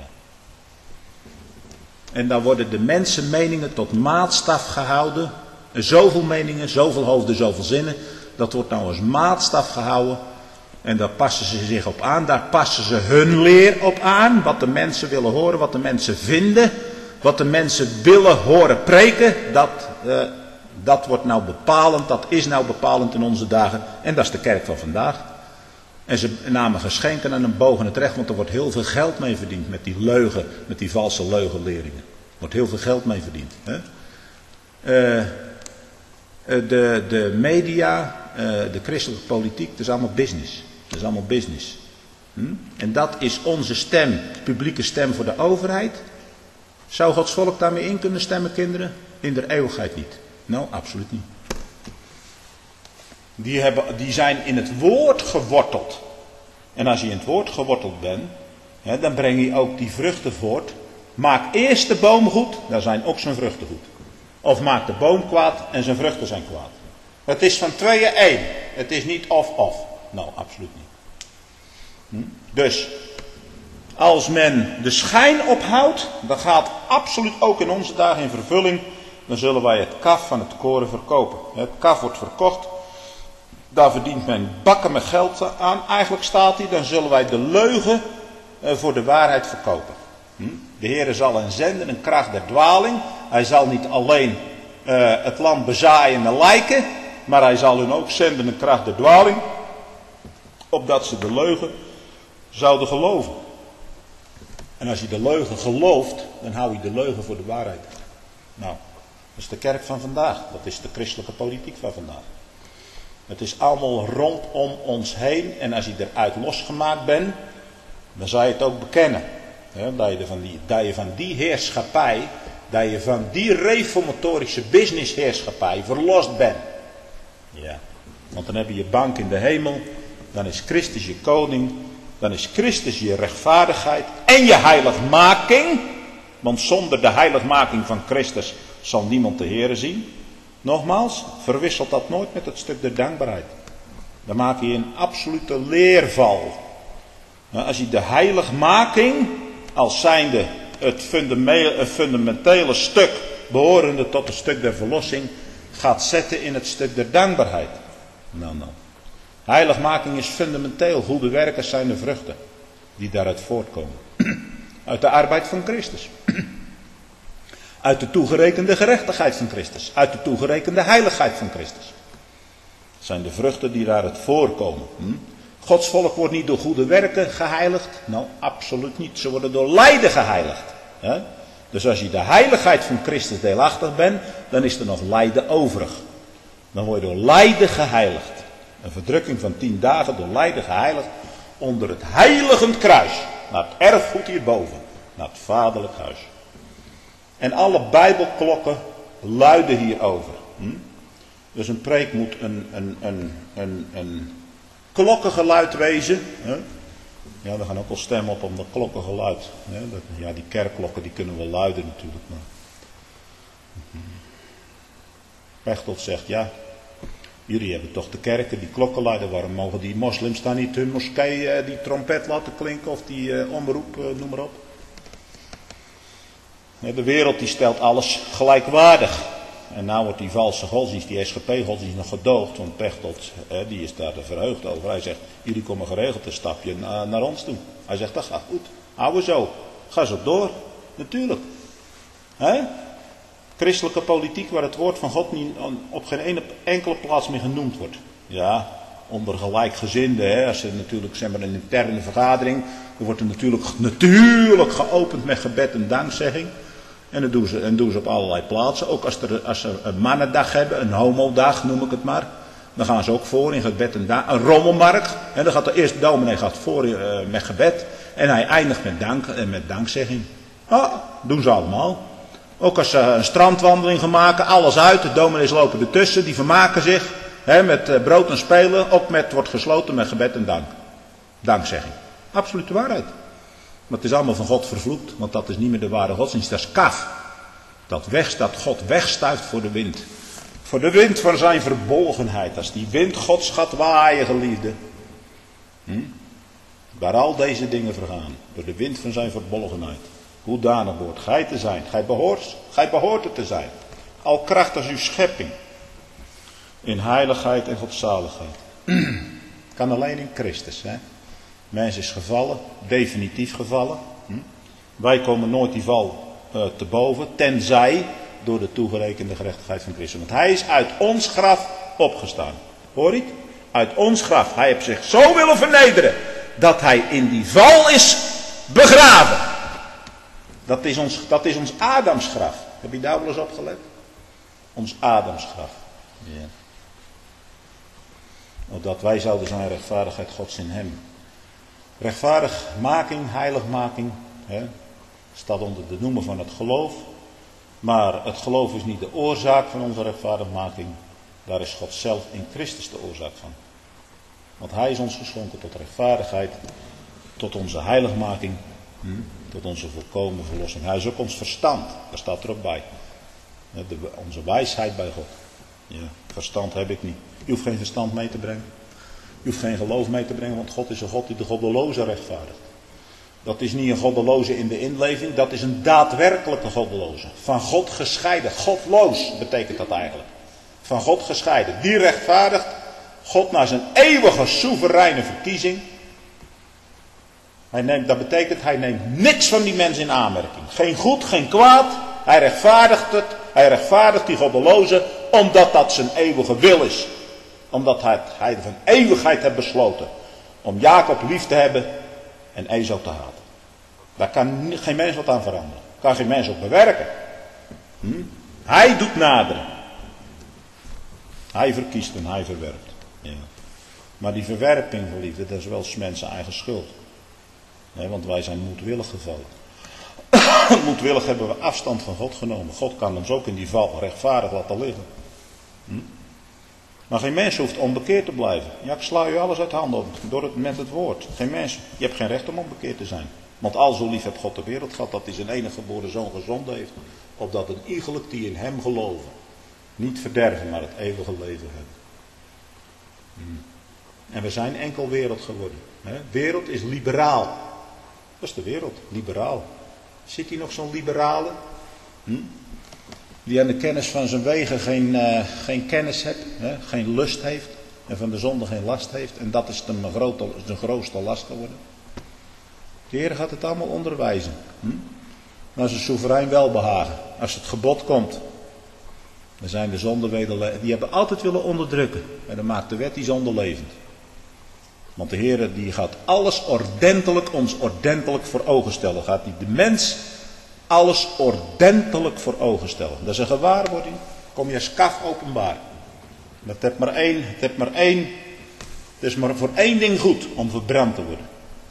A: En dan worden de mensenmeningen tot maatstaf gehouden. Zoveel meningen, zoveel hoofden, zoveel zinnen. Dat wordt nou als maatstaf gehouden. En daar passen ze zich op aan. Daar passen ze hun leer op aan. Wat de mensen willen horen, wat de mensen vinden. Wat de mensen willen horen preken. Dat, uh, dat wordt nou bepalend. Dat is nou bepalend in onze dagen. En dat is de kerk van vandaag. En ze namen geschenken en een bogen het recht. Want er wordt heel veel geld mee verdiend. Met die leugen, met die valse leugenleringen. Er wordt heel veel geld mee verdiend. Hè? Uh, de, de media, uh, de christelijke politiek, dat is allemaal business. Dat is allemaal business. Hm? En dat is onze stem, publieke stem voor de overheid. Zou Gods volk daarmee in kunnen stemmen, kinderen? In de eeuwigheid niet. Nou, absoluut niet. Die, hebben, die zijn in het woord geworteld. En als je in het woord geworteld bent, hè, dan breng je ook die vruchten voort. Maak eerst de boom goed, dan zijn ook zijn vruchten goed. Of maak de boom kwaad en zijn vruchten zijn kwaad. Het is van tweeën één. Het is niet of-of. Nou, absoluut niet. Hm? Dus, als men de schijn ophoudt, dan gaat absoluut ook in onze dagen in vervulling. Dan zullen wij het kaf van het koren verkopen. Het kaf wordt verkocht. Daar verdient men bakken met geld aan. Eigenlijk staat hij, dan zullen wij de leugen voor de waarheid verkopen. Hm? De Heere zal hen zenden, een kracht der dwaling. Hij zal niet alleen uh, het land bezaaien en lijken, maar hij zal hun ook zenden, een kracht der dwaling, opdat ze de leugen zouden geloven. En als je de leugen gelooft, dan hou je de leugen voor de waarheid. Nou, dat is de kerk van vandaag. Dat is de christelijke politiek van vandaag. Het is allemaal rondom ons heen. En als je eruit losgemaakt bent, dan zou je het ook bekennen. Hè, dat, je van die, dat je van die heerschappij, dat je van die reformatorische businessheerschappij verlost bent. Ja. Want dan heb je je bank in de hemel, dan is Christus je koning, dan is Christus je rechtvaardigheid en je heiligmaking. Want zonder de heiligmaking van Christus zal niemand de Heere zien. Nogmaals, verwisselt dat nooit met het stuk der dankbaarheid. Dan maak je een absolute leerval. Nou, als je de heiligmaking als zijnde het fundamentele stuk behorende tot het stuk der verlossing gaat zetten in het stuk der dankbaarheid. Nou, nou. Heiligmaking is fundamenteel. Goede werken zijn de vruchten die daaruit voortkomen. Uit de arbeid van Christus. Uit de toegerekende gerechtigheid van Christus. Uit de toegerekende heiligheid van Christus. Dat zijn de vruchten die daaruit voorkomen. Hm? Gods volk wordt niet door goede werken geheiligd. Nou, absoluut niet. Ze worden door lijden geheiligd. Hè? Dus als je de heiligheid van Christus deelachtig bent, dan is er nog lijden overig. Dan word je door lijden geheiligd. Een verdrukking van tien dagen door lijden geheiligd onder het heiligend kruis. Naar het erfgoed hierboven. Naar het vaderlijk huis. En alle bijbelklokken luiden hierover. Hm? Dus een preek moet een, een, een, een, een klokkengeluid wezen. Hè? Ja, we gaan ook wel stemmen op om dat klokkengeluid. Hè? Dat, ja, die kerkklokken die kunnen wel luiden natuurlijk. Maar... Pechtold zegt, ja, jullie hebben toch de kerken die klokken luiden. Waarom mogen die moslims dan niet hun moskee eh, die trompet laten klinken of die eh, omroep, eh, noem maar op. De wereld die stelt alles gelijkwaardig. En nou wordt die valse godsdienst, die S G P-godsdienst nog gedoogd. Want Pechtold, hè, die is daar verheugd over. Hij zegt, jullie komen geregeld een stapje na, naar ons toe. Hij zegt, dat gaat goed. Houden we zo. Ga zo door. Natuurlijk. Hè? Christelijke politiek waar het woord van God niet op geen enkele plaats meer genoemd wordt. Ja, onder gelijkgezinden. Hè, als er natuurlijk, zeg maar, een interne vergadering. Dan wordt er natuurlijk, natuurlijk geopend met gebed en dankzegging. En dat doen ze, en doen ze op allerlei plaatsen. Ook als, er, als ze een mannendag hebben, een homodag noem ik het maar. Dan gaan ze ook voor in gebed en dank. Een rommelmarkt. En dan gaat de eerste dominee gaat voor uh, met gebed. En hij eindigt met, dank, uh, met dankzegging. Ah, doen ze allemaal. Ook als ze een strandwandeling gaan maken, alles uit. De dominees lopen ertussen, die vermaken zich. Hè, met uh, brood en spelen. Ook met, wordt gesloten met gebed en dank. Dankzegging. Absolute waarheid. Maar het is allemaal van God vervloekt, want dat is niet meer de ware godsdienst, dat is kaf. Dat, weg, dat God wegstuift voor de wind. Voor de wind van zijn verbolgenheid. Als die wind Gods gaat waaien, geliefde. Hm? Waar al deze dingen vergaan. Door de wind van zijn verbolgenheid. Hoedanig behoort gij te zijn. Gij behoort, gij behoort het te zijn. Al kracht als uw schepping. In heiligheid en godzaligheid. Kan alleen in Christus, hè. Mens is gevallen, definitief gevallen. Hm? Wij komen nooit die val uh, te boven, tenzij door de toegerekende gerechtigheid van Christus. Want hij is uit ons graf opgestaan. Hoor je het? Uit ons graf. Hij heeft zich zo willen vernederen, dat hij in die val is begraven. Dat is ons, dat is ons Adamsgraf. Heb je daar wel eens op gelet? Ons Adamsgraf. Ja. Opdat wij zouden zijn rechtvaardigheid Gods in hem. Rechtvaardigmaking, heiligmaking, hè, staat onder de noemer van het geloof. Maar het geloof is niet de oorzaak van onze rechtvaardigmaking. Daar is God zelf in Christus de oorzaak van. Want hij is ons geschonken tot rechtvaardigheid, tot onze heiligmaking, hm, tot onze volkomen verlossing. Hij is ook ons verstand, daar staat er ook bij. De, onze wijsheid bij God. Ja, verstand heb ik niet. Je hoeft geen verstand mee te brengen. Je hoeft geen geloof mee te brengen, want God is een God die de goddeloze rechtvaardigt. Dat is niet een goddeloze in de inleving, dat is een daadwerkelijke goddeloze. Van God gescheiden, godloos betekent dat eigenlijk. Van God gescheiden, die rechtvaardigt God naar zijn eeuwige soevereine verkiezing. Hij neemt, dat betekent, hij neemt niks van die mens in aanmerking. Geen goed, geen kwaad, hij rechtvaardigt het, hij rechtvaardigt die goddeloze, omdat dat zijn eeuwige wil is. Omdat hij, hij van eeuwigheid heeft besloten om Jacob lief te hebben en Esau te haten. Daar kan geen mens wat aan veranderen. Kan geen mens ook bewerken. Hm? Hij doet naderen. Hij verkiest en hij verwerpt. Ja. Maar die verwerping, geliefde, dat is wel mensen eigen schuld. Nee, want wij zijn moedwillig gevallen. Moedwillig hebben we afstand van God genomen. God kan ons ook in die val rechtvaardig laten liggen. Hm? Maar geen mens hoeft onbekeerd te blijven. Ja, ik sla u alles uit handen op, door het, met het woord. Geen mens. Je hebt geen recht om onbekeerd te zijn. Want al zo lief heeft God de wereld gehad, dat hij zijn enige geboren zoon gezonden heeft. Opdat een iegelijk die in hem geloven, niet verderven, maar het eeuwige leven hebben. Hm. En we zijn enkel wereld geworden. Hè? Wereld is liberaal. Dat is de wereld, liberaal. Zit hier nog zo'n liberale? Hm? Die aan de kennis van zijn wegen geen, uh, geen kennis heeft, hè? Geen lust heeft. En van de zonde geen last heeft. En dat is de, grote, de grootste last geworden. De Heer gaat het allemaal onderwijzen. Hm? Naar zijn soeverein welbehagen. Als het gebod komt. Dan zijn de zondewederlevend. Die hebben altijd willen onderdrukken. En dan maakt de wet die zonde levend. Want de Heer die gaat alles ordentelijk, ons ordentelijk voor ogen stellen. Gaat hij de mens alles ordentelijk voor ogen stellen. Dat is een gewaarwording. Kom je als kaf openbaar. Dat heeft maar één, het heeft maar één. Het is maar voor één ding goed om verbrand te worden.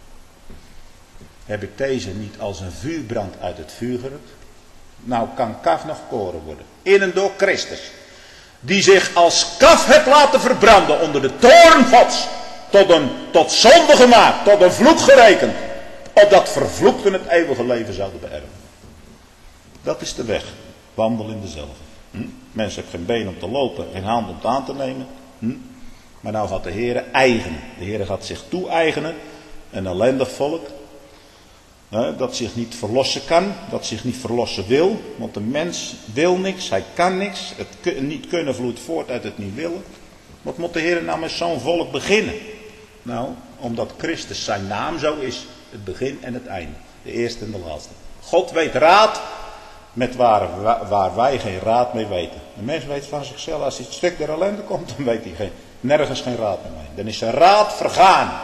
A: Heb ik deze niet als een vuurbrand uit het vuur gerukt? Nou kan kaf nog koren worden. In en door Christus. Die zich als kaf heeft laten verbranden onder de toorn Gods. Tot een, tot zonde gemaakt, tot een vloek gerekend. Opdat vervloekten het eeuwige leven zouden beërven. Dat is de weg. Wandel in dezelfde. Hm? Mensen hebben geen been om te lopen, geen hand om te aan te nemen. Hm? Maar nou gaat de Heere eigenen. De Heere gaat zich toe-eigenen. Een ellendig volk. Hè, dat zich niet verlossen kan. Dat zich niet verlossen wil. Want de mens wil niks. Hij kan niks. Het niet kunnen vloeit voort uit het niet willen. Wat moet de Heer nou met zo'n volk beginnen? Nou, omdat Christus zijn naam zo is. Het begin en het einde. De eerste en de laatste. God weet raad met waar, waar wij geen raad mee weten. Een mens weet van zichzelf. Als hij het stuk der ellende komt, dan weet hij geen, nergens geen raad meer mee. Dan is zijn raad vergaan.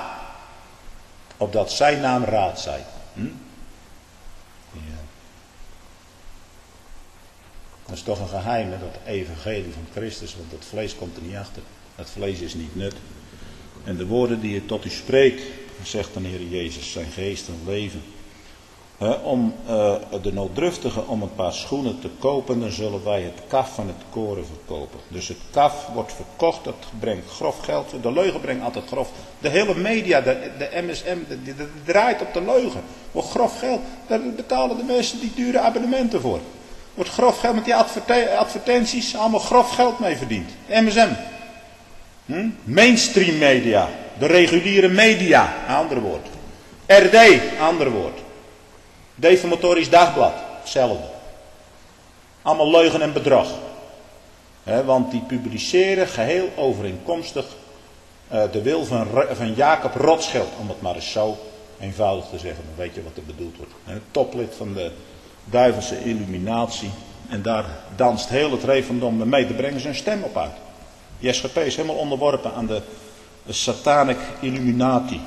A: Opdat zijn naam raad zij. Hm? Ja. Dat is toch een geheim, hè, dat evangelie van Christus. Want het vlees komt er niet achter. Het vlees is niet nut. En de woorden die je tot u spreekt, zegt de Heer Jezus, zijn geest en leven. He, om uh, de nooddruftige om een paar schoenen te kopen, dan zullen wij het kaf van het koren verkopen. Dus het kaf wordt verkocht, dat brengt grof geld. De leugen brengt altijd grof. De hele media, de, de M S M, de, de, de draait op de leugen. Wordt grof geld. Daar betalen de mensen die dure abonnementen voor. Wordt grof geld met die adverte- advertenties, allemaal grof geld mee verdiend. M S M. Hm? Mainstream media, de reguliere media, ander woord. R D, ander woord. Deformatorisch Dagblad, hetzelfde. Allemaal leugen en bedrog. He, want die publiceren geheel overeenkomstig uh, de wil van, van Jacob Rothschild, om het maar eens zo eenvoudig te zeggen. Dan weet je wat er bedoeld wordt. He, toplid van de duivelse illuminatie. En daar danst heel het revendom mee. Daar brengen ze een stem op uit. De S G P is helemaal onderworpen aan de, de satanic illuminati.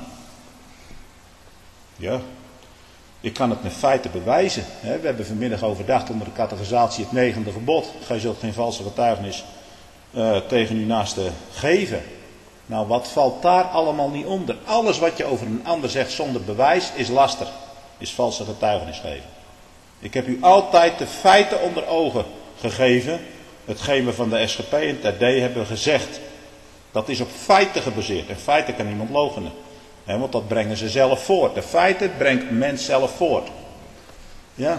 A: Ja. Ik kan het met feiten bewijzen. We hebben vanmiddag overdacht onder de catechisatie het negende gebod. Gij zult geen valse getuigenis uh, tegen uw naaste geven. Nou, wat valt daar allemaal niet onder? Alles wat je over een ander zegt zonder bewijs is laster. Is valse getuigenis geven. Ik heb u altijd de feiten onder ogen gegeven. Hetgeen we van de S G P en het R D hebben gezegd. Dat is op feiten gebaseerd. En feiten kan niemand loochenen. He, want dat brengen ze zelf voort. De feiten brengt een mens zelf voort. Ja.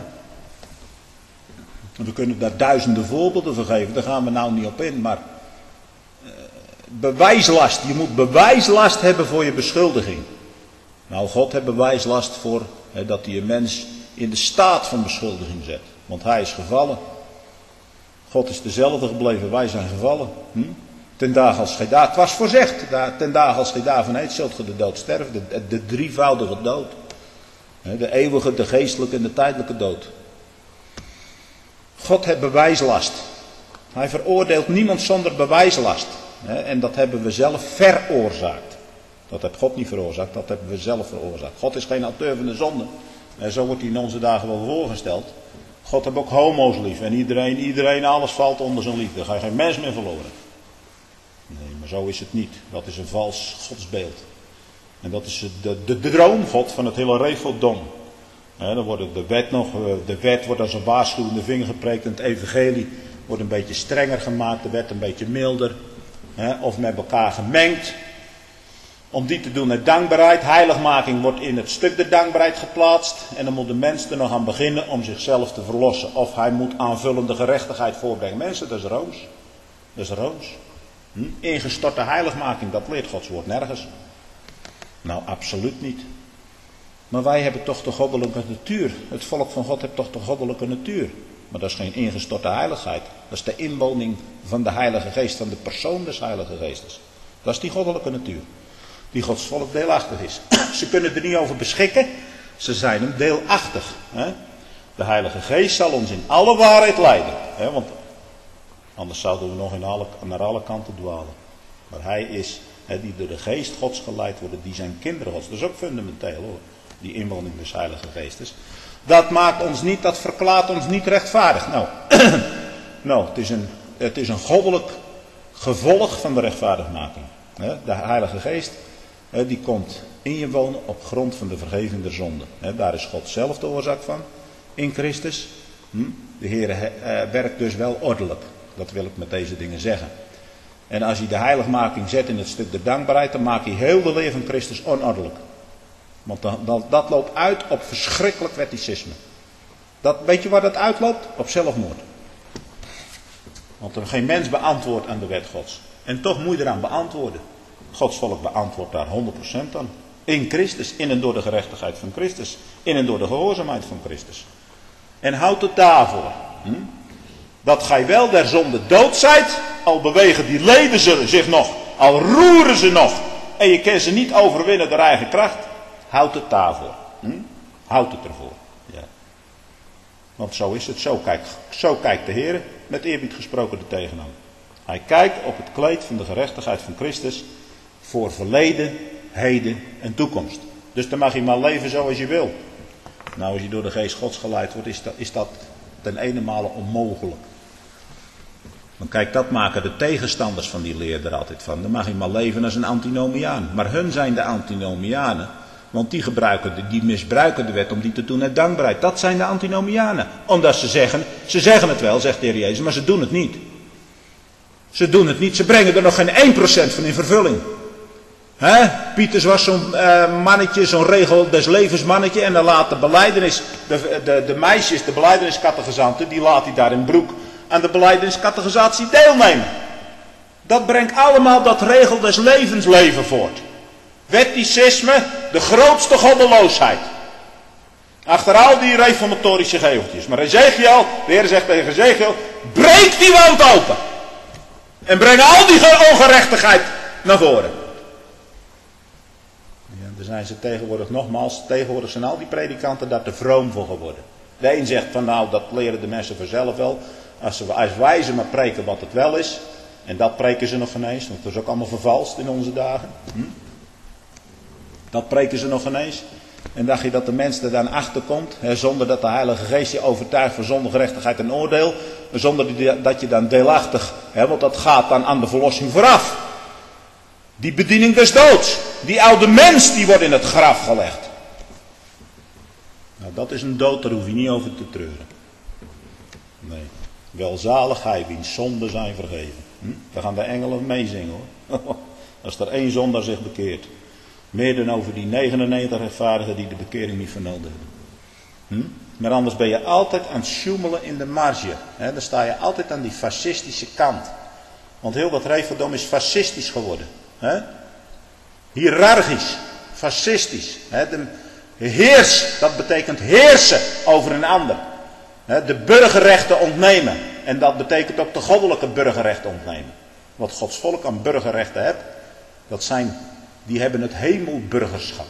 A: We kunnen daar duizenden voorbeelden van geven. Daar gaan we nou niet op in. Maar uh, bewijslast. Je moet bewijslast hebben voor je beschuldiging. Nou, God heeft bewijslast voor he, dat hij een mens in de staat van beschuldiging zet. Want hij is gevallen. God is dezelfde gebleven. Wij zijn gevallen. Hm? Ten dagen als gij daar, het was voorzegd, ten dagen als gij daarvan eet, zult ge de dood sterven. De, de, de drievoudige dood. De eeuwige, de geestelijke en de tijdelijke dood. God heeft bewijslast. Hij veroordeelt niemand zonder bewijslast. En dat hebben we zelf veroorzaakt. Dat heeft God niet veroorzaakt, dat hebben we zelf veroorzaakt. God is geen auteur van de zonde. En zo wordt hij in onze dagen wel voorgesteld. God heeft ook homo's lief. En iedereen, iedereen, alles valt onder zijn liefde. Daar ga je geen mens meer verloren. Nee, maar zo is het niet. Dat is een vals godsbeeld. En dat is de, de, de droomgod van het hele regeldom. He, dan wordt de wet nog, de wet wordt als een waarschuwende vinger gepreekt en het evangelie wordt een beetje strenger gemaakt, de wet een beetje milder. He, of met elkaar gemengd. Om die te doen met dankbaarheid. Heiligmaking wordt in het stuk de dankbaarheid geplaatst. En dan moet de mens er nog aan beginnen om zichzelf te verlossen. Of hij moet aanvullende gerechtigheid voorbrengen. Mensen, dat is roos. Dat is roos. Hm? Ingestorte heiligmaking, dat leert Gods woord nergens. Nou, absoluut niet. Maar wij hebben toch de goddelijke natuur. Het volk van God heeft toch de goddelijke natuur. Maar dat is geen ingestorte heiligheid. Dat is de inwoning van de Heilige Geest, van de persoon des Heilige Geestes. Dat is die goddelijke natuur. Die Gods volk deelachtig is. Ze kunnen er niet over beschikken. Ze zijn hem deelachtig. Hè? De Heilige Geest zal ons in alle waarheid leiden. Hè? Want anders zouden we nog in alle, naar alle kanten dwalen. Maar hij is, hè, die door de Geest Gods geleid worden, die zijn kinderen Gods. Dat is ook fundamenteel hoor. Die inwoning des Heilige Geestes. Dat maakt ons niet, dat verklaart ons niet rechtvaardig. Nou, nou het, is een, het is een goddelijk gevolg van de rechtvaardigmaking. Hè? De Heilige Geest. Die komt in je wonen op grond van de vergeving der zonden. Daar is God zelf de oorzaak van. In Christus. De Heer werkt dus wel ordelijk. Dat wil ik met deze dingen zeggen. En als je de heiligmaking zet in het stuk de dankbaarheid, dan maak je heel de leer van Christus onordelijk. Want dat, dat loopt uit op verschrikkelijk wetticisme. Dat, weet je waar dat uitloopt? Op zelfmoord. Want er geen mens beantwoordt aan de wet Gods. En toch moet je eraan beantwoorden. Gods volk beantwoordt daar honderd procent aan. In Christus, in en door de gerechtigheid van Christus. In en door de gehoorzaamheid van Christus. En houd het daarvoor. Hm? Dat gij wel der zonde dood zijt, al bewegen die leden zullen zich nog, al roeren ze nog, en je kan ze niet overwinnen door eigen kracht. Houd het daarvoor. Hm? Houd het ervoor. Ja. Want zo is het, zo kijkt, zo kijkt de Heer, met eerbied gesproken er tegenaan. Hij kijkt op het kleed van de gerechtigheid van Christus voor verleden, heden en toekomst. Dus dan mag je maar leven zoals je wil. Nou, als je door de geest Gods geleid wordt, is dat, is dat ten ene male onmogelijk. Want kijk, dat maken de tegenstanders van die leer er altijd van. Dan mag je maar leven als een antinomiaan. Maar hun zijn de antinomianen. Want die, gebruiken, die misbruiken de wet om die te doen uit dankbaarheid. Dat zijn de antinomianen. Omdat ze zeggen, ze zeggen het wel, zegt de Heer Jezus, maar ze doen het niet. Ze doen het niet, ze brengen er nog geen één procent van in vervulling. He? Pieters was zo'n uh, mannetje, zo'n regel des levens mannetje. En dan laat de belijdenis, de, de, de meisjes, de belijdeniscategizanten, die laat hij daar in broek aan de belijdeniscatechisatie deelnemen. Dat brengt allemaal dat regel des levens leven voort. Wetticisme, de grootste goddeloosheid. Achter al die reformatorische geveltjes. Maar Ezekiel, de Heer zegt tegen Ezekiel, breek die wand open. En breng al die ongerechtigheid naar voren. Ja, daar zijn ze tegenwoordig nogmaals, tegenwoordig zijn al die predikanten daar te vroom voor geworden. De een zegt van nou, dat leren de mensen vanzelf wel. Als, ze, als wij ze maar preken wat het wel is. En dat preken ze nog geen eens, want dat is ook allemaal vervalst in onze dagen. Hm? Dat preken ze nog geen eens. En dacht je dat de mens er dan achter komt, hè, zonder dat de Heilige Geest je overtuigt van zonde, gerechtigheid en oordeel. Zonder die, dat je dan deelachtig, hè, want dat gaat dan aan de verlossing vooraf. Die bediening des doods. Die oude mens die wordt in het graf gelegd. Nou, dat is een dood, daar hoef je niet over te treuren. Nee. Welzalig hij wiens zonden zijn vergeven. Hm? Daar gaan de engelen meezingen hoor. Als er één zondaar zich bekeert. Meer dan over die negenennegentig rechtvaardigen die de bekering niet vernomen hebben. Hm? Maar anders ben je altijd aan het sjoemelen in de marge. He, dan sta je altijd aan die fascistische kant. Want heel dat regeldom is fascistisch geworden. He? Hiërarchisch. Fascistisch. He, de heers, dat betekent heersen over een ander. He, de burgerrechten ontnemen. En dat betekent ook de goddelijke burgerrechten ontnemen. Wat Gods volk aan burgerrechten hebt, dat zijn... Die hebben het hemelburgerschap.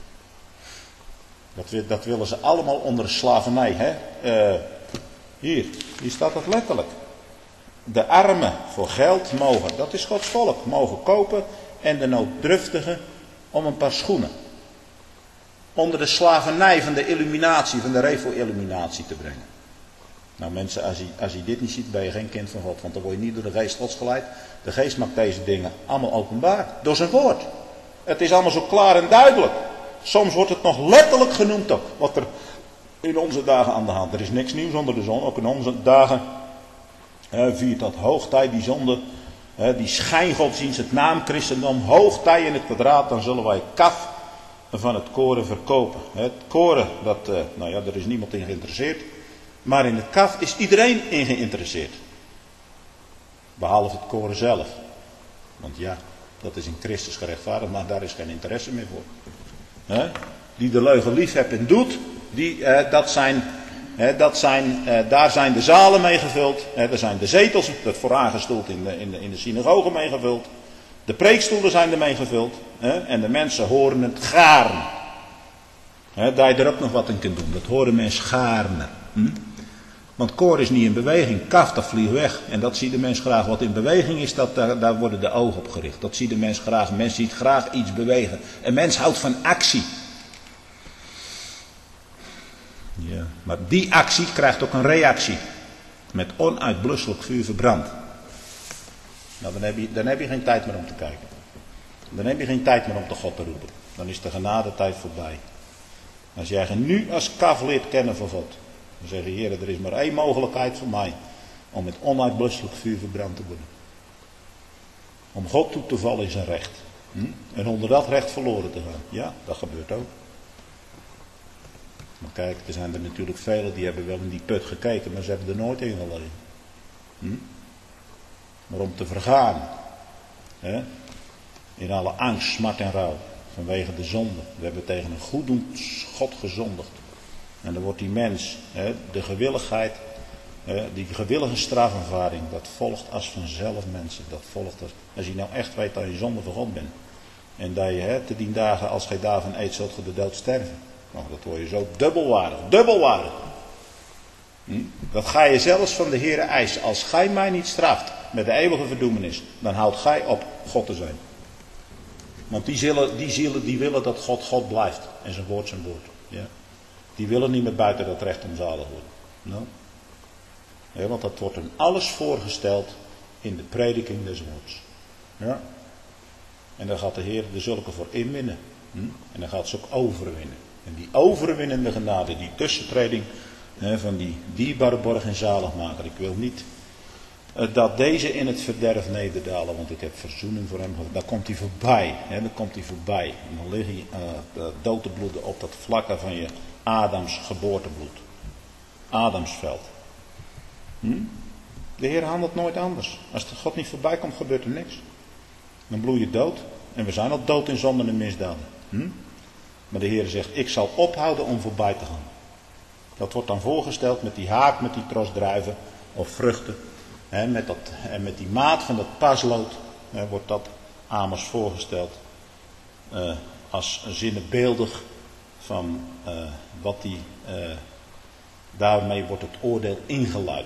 A: Dat, dat willen ze allemaal onder de slavernij. Hè? Uh, hier, hier staat het letterlijk. De armen voor geld mogen, dat is Gods volk, mogen kopen. En de nooddruftigen om een paar schoenen. Onder de slavernij van de illuminatie, van de revo-illuminatie te brengen. Nou mensen, als je, als je dit niet ziet, ben je geen kind van God. Want dan word je niet door de geest Gods geleid. De geest maakt deze dingen allemaal openbaar. Door zijn woord. Het is allemaal zo klaar en duidelijk. Soms wordt het nog letterlijk genoemd ook, wat er in onze dagen aan de hand. Er is niks nieuws onder de zon, ook in onze dagen hè, viert dat hoogtij, die zonde, hè, die schijngodsdienst, het naamchristendom, hoogtij in het kwadraat, dan zullen wij kaf van het koren verkopen. Het koren, dat, uh, nou ja, daar is niemand in geïnteresseerd, maar in het kaf is iedereen in geïnteresseerd. Behalve het koren zelf. Want ja, dat is in Christus gerechtvaardigd, maar daar is geen interesse meer voor. He? Die de leugen lief hebt en doet, die, eh, dat zijn, eh, dat zijn, eh, daar zijn de zalen mee gevuld. Eh, daar zijn de zetels, dat vooraangestoeld in de, in de, in de synagoge mee gevuld. De preekstoelen zijn ermee gevuld. Eh, en de mensen horen het gaarne. Eh, dat je er ook nog wat in kunt doen. Dat horen mensen gaarne. Hm? Want koor is niet in beweging. Kaf, dat vliegt weg. En dat ziet de mens graag. Wat in beweging is, dat, daar, daar worden de ogen op gericht. Dat ziet de mens graag. Een mens ziet graag iets bewegen. Een mens houdt van actie. Ja, maar die actie krijgt ook een reactie. Met onuitblusselijk vuur verbrand. Nou, dan heb je, dan heb je geen tijd meer om te kijken. Dan heb je geen tijd meer om tot God te roepen. Dan is de genadetijd voorbij. Als jij je nu als kaf leert kennen van God. Dan zeg je, Heer, er is maar één mogelijkheid voor mij. Om met onuitblusselijk vuur verbrand te worden. Om God toe te vallen is een recht. Hm? En onder dat recht verloren te gaan. Ja, dat gebeurt ook. Maar kijk, er zijn er natuurlijk velen die hebben wel in die put gekeken. Maar ze hebben er nooit in gelegen. Hm? Maar om te vergaan. Hè? In alle angst, smart en rouw. Vanwege de zonde. We hebben tegen een goeddoend God gezondigd. En dan wordt die mens, hè, de gewilligheid, hè, die gewillige strafaanvaarding, dat volgt als vanzelf mensen. Dat volgt als, als je nou echt weet dat je zonde van God bent. En dat je hè, te dien dagen, als gij daarvan eet, zult ge de dood sterven. Nou, dat word je zo dubbelwaardig, dubbelwaardig. Hm? Dat ga je zelfs van de Heere eisen. Als gij mij niet straft met de eeuwige verdoemenis, dan houdt gij op God te zijn. Want die zielen, die zielen die willen dat God God blijft. En zijn woord zijn woord. Ja. Die willen niet meer buiten dat recht om zalig worden. No. Ja, want dat wordt hem alles voorgesteld in de prediking des woords. Ja. En daar gaat de Heer er zulke voor inwinnen. Hm? En dan gaat ze ook overwinnen. En die overwinnende genade, die tussentreding hè, van die dierbare borg en zaligmaker. Ik wil niet uh, dat deze in het verderf nederdalen, want ik heb verzoening voor hem. Daar komt hij voorbij. Hè, daar komt hij voorbij. En dan lig je uh, dood te bloeden op dat vlakke van je Adams geboortebloed. Adamsveld. Hm? De Heer handelt nooit anders. Als de God niet voorbij komt, gebeurt er niks. Dan bloei je dood. En we zijn al dood in zonden en misdaden. Hm? Maar de Heer zegt, ik zal ophouden om voorbij te gaan. Dat wordt dan voorgesteld met die haak, met die tros druiven of vruchten. Hè, met, dat, en met die maat van dat paslood hè, wordt dat Amos voorgesteld. Uh, als zinnebeeldig van uh, wat die, uh, daarmee wordt het oordeel ingeluid.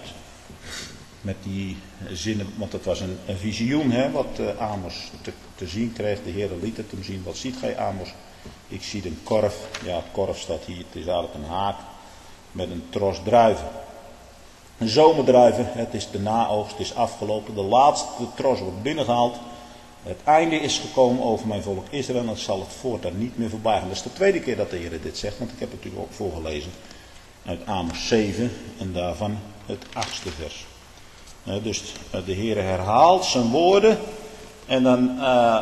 A: Met die zinnen, want het was een, een visioen hè, wat uh, Amos te, te zien kreeg. De Heer liet het hem zien. Wat ziet gij, Amos? Ik zie een korf. Ja, korf staat hier. Het is eigenlijk een haak met een tros druiven. Een zomerdruiven. Het is de naoogst. Het is afgelopen. De laatste tros wordt binnengehaald. Het einde is gekomen over mijn volk Israël. En dat zal het voortaan niet meer voorbij gaan. Dat is de tweede keer dat de Heer dit zegt. Want ik heb het natuurlijk ook voorgelezen. Uit Amos zeven. En daarvan het achtste vers. Dus de Heer herhaalt zijn woorden. En dan uh, uh,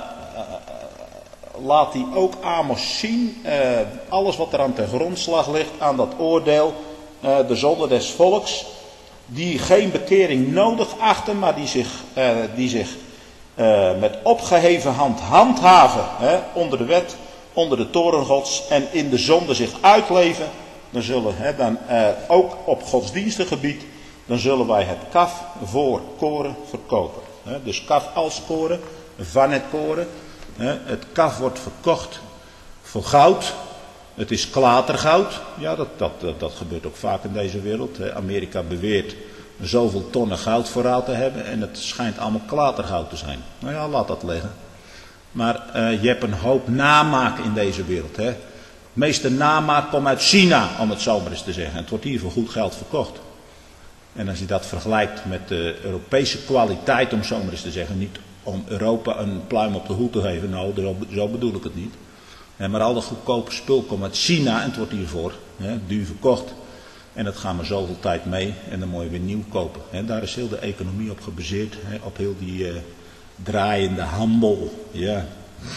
A: laat hij ook Amos zien. Uh, alles wat er aan ten grondslag ligt. Aan dat oordeel. Uh, de zonde des volks. Die geen bekering nodig achten. Maar die zich, uh, die zich uh, met opgeheven hand handhaven. Hè, onder de wet. Onder de toren Gods. En in de zonde zich uitleven. Dan zullen hè, dan uh, ook op godsdienstig gebied. Dan zullen wij het kaf voor koren verkopen. Dus kaf als koren, van het koren. Het kaf wordt verkocht voor goud. Het is klatergoud. Ja, dat, dat, dat, dat gebeurt ook vaak in deze wereld. Amerika beweert zoveel tonnen goud voorraad te hebben. En het schijnt allemaal klatergoud te zijn. Nou ja, laat dat liggen. Maar uh, je hebt een hoop namaak in deze wereld. Hè. Het meeste namaak komt uit China, om het zo maar eens te zeggen. En het wordt hier voor goed geld verkocht. En als je dat vergelijkt met de Europese kwaliteit, om zo maar eens te zeggen, niet om Europa een pluim op de hoed te geven. Nou, zo bedoel ik het niet. Maar al dat goedkope spul komt uit China en het wordt hiervoor hè, duur verkocht. En dat gaan we zoveel tijd mee en dan moet je weer nieuw kopen. Hè. Daar is heel de economie op gebaseerd, hè, op heel die uh, draaiende handel. Ja.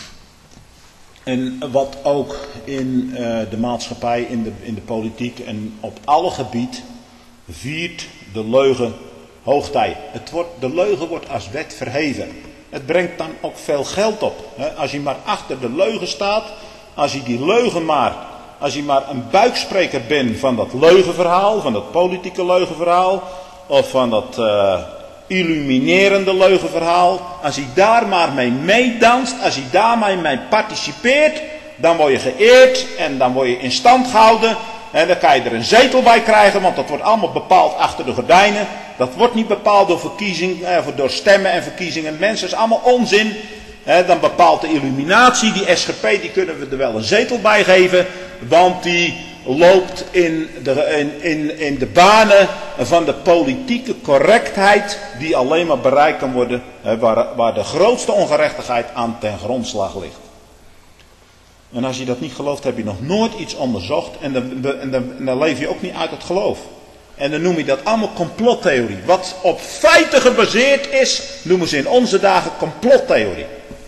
A: En wat ook in uh, de maatschappij, in de, in de politiek en op alle gebieden viert de leugen hoogtij. Het wordt, de leugen wordt als wet verheven. Het brengt dan ook veel geld op. Hè. Als je maar achter de leugen staat, als je die leugen maar, als je maar een buikspreker bent van dat leugenverhaal, van dat politieke leugenverhaal, of van dat uh, illuminerende leugenverhaal, als je daar maar mee meedanst, als je daar mee participeert, dan word je geëerd en dan word je in stand gehouden. En dan kan je er een zetel bij krijgen, want dat wordt allemaal bepaald achter de gordijnen. Dat wordt niet bepaald door verkiezing, eh, door stemmen en verkiezingen. Mensen, is allemaal onzin. He, dan bepaalt de illuminatie, die S G P, die kunnen we er wel een zetel bij geven. Want die loopt in de, in, in, in de banen van de politieke correctheid. Die alleen maar bereikt kan worden he, waar, waar de grootste ongerechtigheid aan ten grondslag ligt. En als je dat niet gelooft, heb je nog nooit iets onderzocht. En dan, en dan, en dan leef je ook niet uit het geloof. En dan noem je dat allemaal complottheorie. Wat op feiten gebaseerd is, noemen ze in onze dagen complottheorie.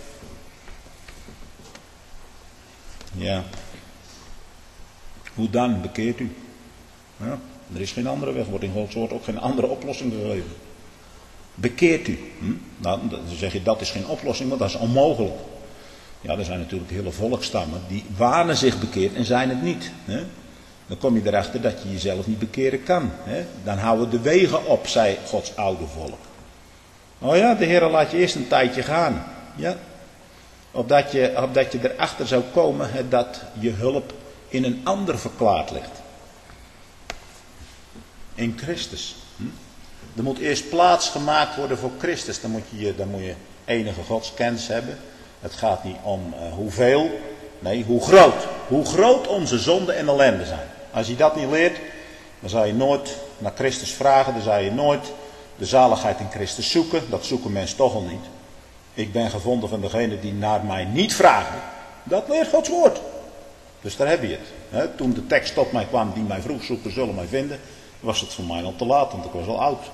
A: Ja. Hoe dan bekeert u? Ja, er is geen andere weg, wordt in Gods woord ook geen andere oplossing gegeven. Bekeert u. Hm? Nou, dan zeg je dat is geen oplossing, want dat is onmogelijk. Ja, er zijn natuurlijk hele volkstammen die wanen zich bekeerd en zijn het niet. Hè? Dan kom je erachter dat je jezelf niet bekeren kan. Hè? Dan houden de wegen op, zei Gods oude volk. Oh ja, de Heer laat je eerst een tijdje gaan. Ja. Opdat je, opdat je erachter zou komen hè, dat je hulp in een ander verklaard ligt. In Christus. Hm? Er moet eerst plaats gemaakt worden voor Christus. Dan moet je, dan moet je enige godskennis hebben. Het gaat niet om uh, hoeveel, nee, hoe groot. Hoe groot onze zonde en ellende zijn. Als je dat niet leert, dan zal je nooit naar Christus vragen. Dan zal je nooit de zaligheid in Christus zoeken. Dat zoeken mensen toch al niet. Ik ben gevonden van degene die naar mij niet vragen. Dat leert Gods woord. Dus daar heb je het. He, toen de tekst tot mij kwam die mij vroeg, zoeken zullen mij vinden, was het voor mij al te laat, want ik was al oud.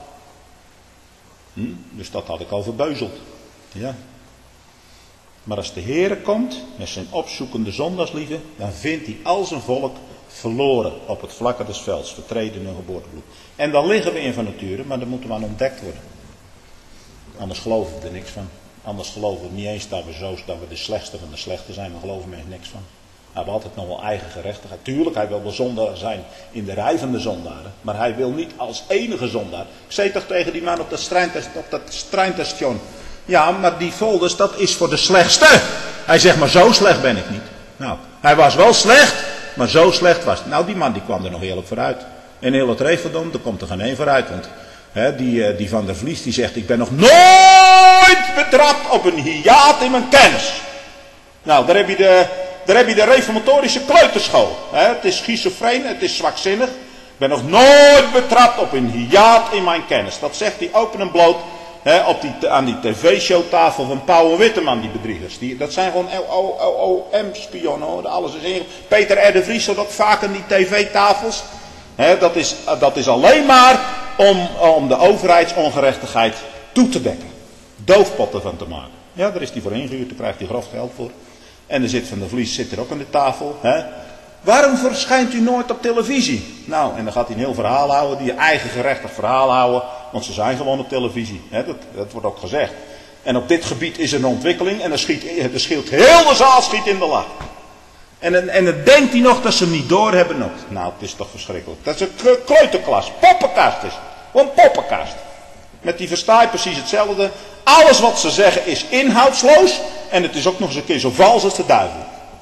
A: Hm? Dus dat had ik al verbeuzeld. Ja. Maar als de Heere komt met zijn opzoekende zondagsliefde, dan vindt hij al zijn volk verloren op het vlakke des velds, vertreden in hun geboortebloed. En dan liggen we in van nature, maar dan moeten we aan ontdekt worden. Anders geloven we er niks van. Anders geloven we niet eens dat we zo dat we de slechtste van de slechte zijn, maar geloven we er niks van. Hij heeft altijd nog wel eigen gerechtigheid. Tuurlijk, hij wil wel zondaar zijn in de rij van de zondaren. Maar hij wil niet als enige zondaar. Ik zei toch tegen die man op dat treinstation. Ja, maar die folders, dat is voor de slechtste. Hij zegt, maar zo slecht ben ik niet. Nou, hij was wel slecht, maar zo slecht was het. Nou, die man die kwam er nog heerlijk vooruit. En heel het Referdom, daar komt er geen één vooruit. Want hè, die, die Van der Vlies, die zegt, ik ben nog nooit betrapt op een hiaat in mijn kennis. Nou, daar heb je de... Daar heb je de reformatorische kleuterschool. Het is schizofreen, het is zwakzinnig. Ik ben nog nooit betrapt op een hiaat in mijn kennis. Dat zegt hij open en bloot he, op die, aan die tv-showtafel van Pauw en Witteman, die bedriegers. Die, dat zijn gewoon O M-spionnen. Alles is inge... Peter R. de Vries zat ook vaak aan die tv-tafels. He, dat, is, dat is alleen maar om, om de overheidsongerechtigheid toe te dekken. Doofpotten van te maken. Ja, daar is hij voor ingehuurd, daar krijgt hij grof geld voor. En er zit Van der Vlies zit er ook aan de tafel. Hè? Waarom verschijnt u nooit op televisie? Nou, en dan gaat hij een heel verhaal houden, die eigen gerechtig verhaal houden. Want ze zijn gewoon op televisie. Hè? Dat, dat wordt ook gezegd. En op dit gebied is er een ontwikkeling. En dan schiet, er schiet heel de zaal schiet in de lach. En, en dan denkt hij nog dat ze hem niet doorhebben. Nou, nou, het is toch verschrikkelijk. Dat is een kleuterklas. Poppenkast is. Gewoon poppenkast. Met die versta je precies hetzelfde. Alles wat ze zeggen is inhoudsloos. En het is ook nog eens een keer zo vals als de duivel.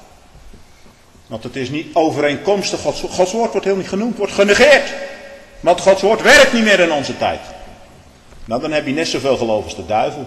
A: Want het is niet overeenkomstig. Gods, Gods woord wordt heel niet genoemd. Wordt genegeerd. Want Gods woord werkt niet meer in onze tijd. Nou, dan heb je net zoveel geloof als de duivel.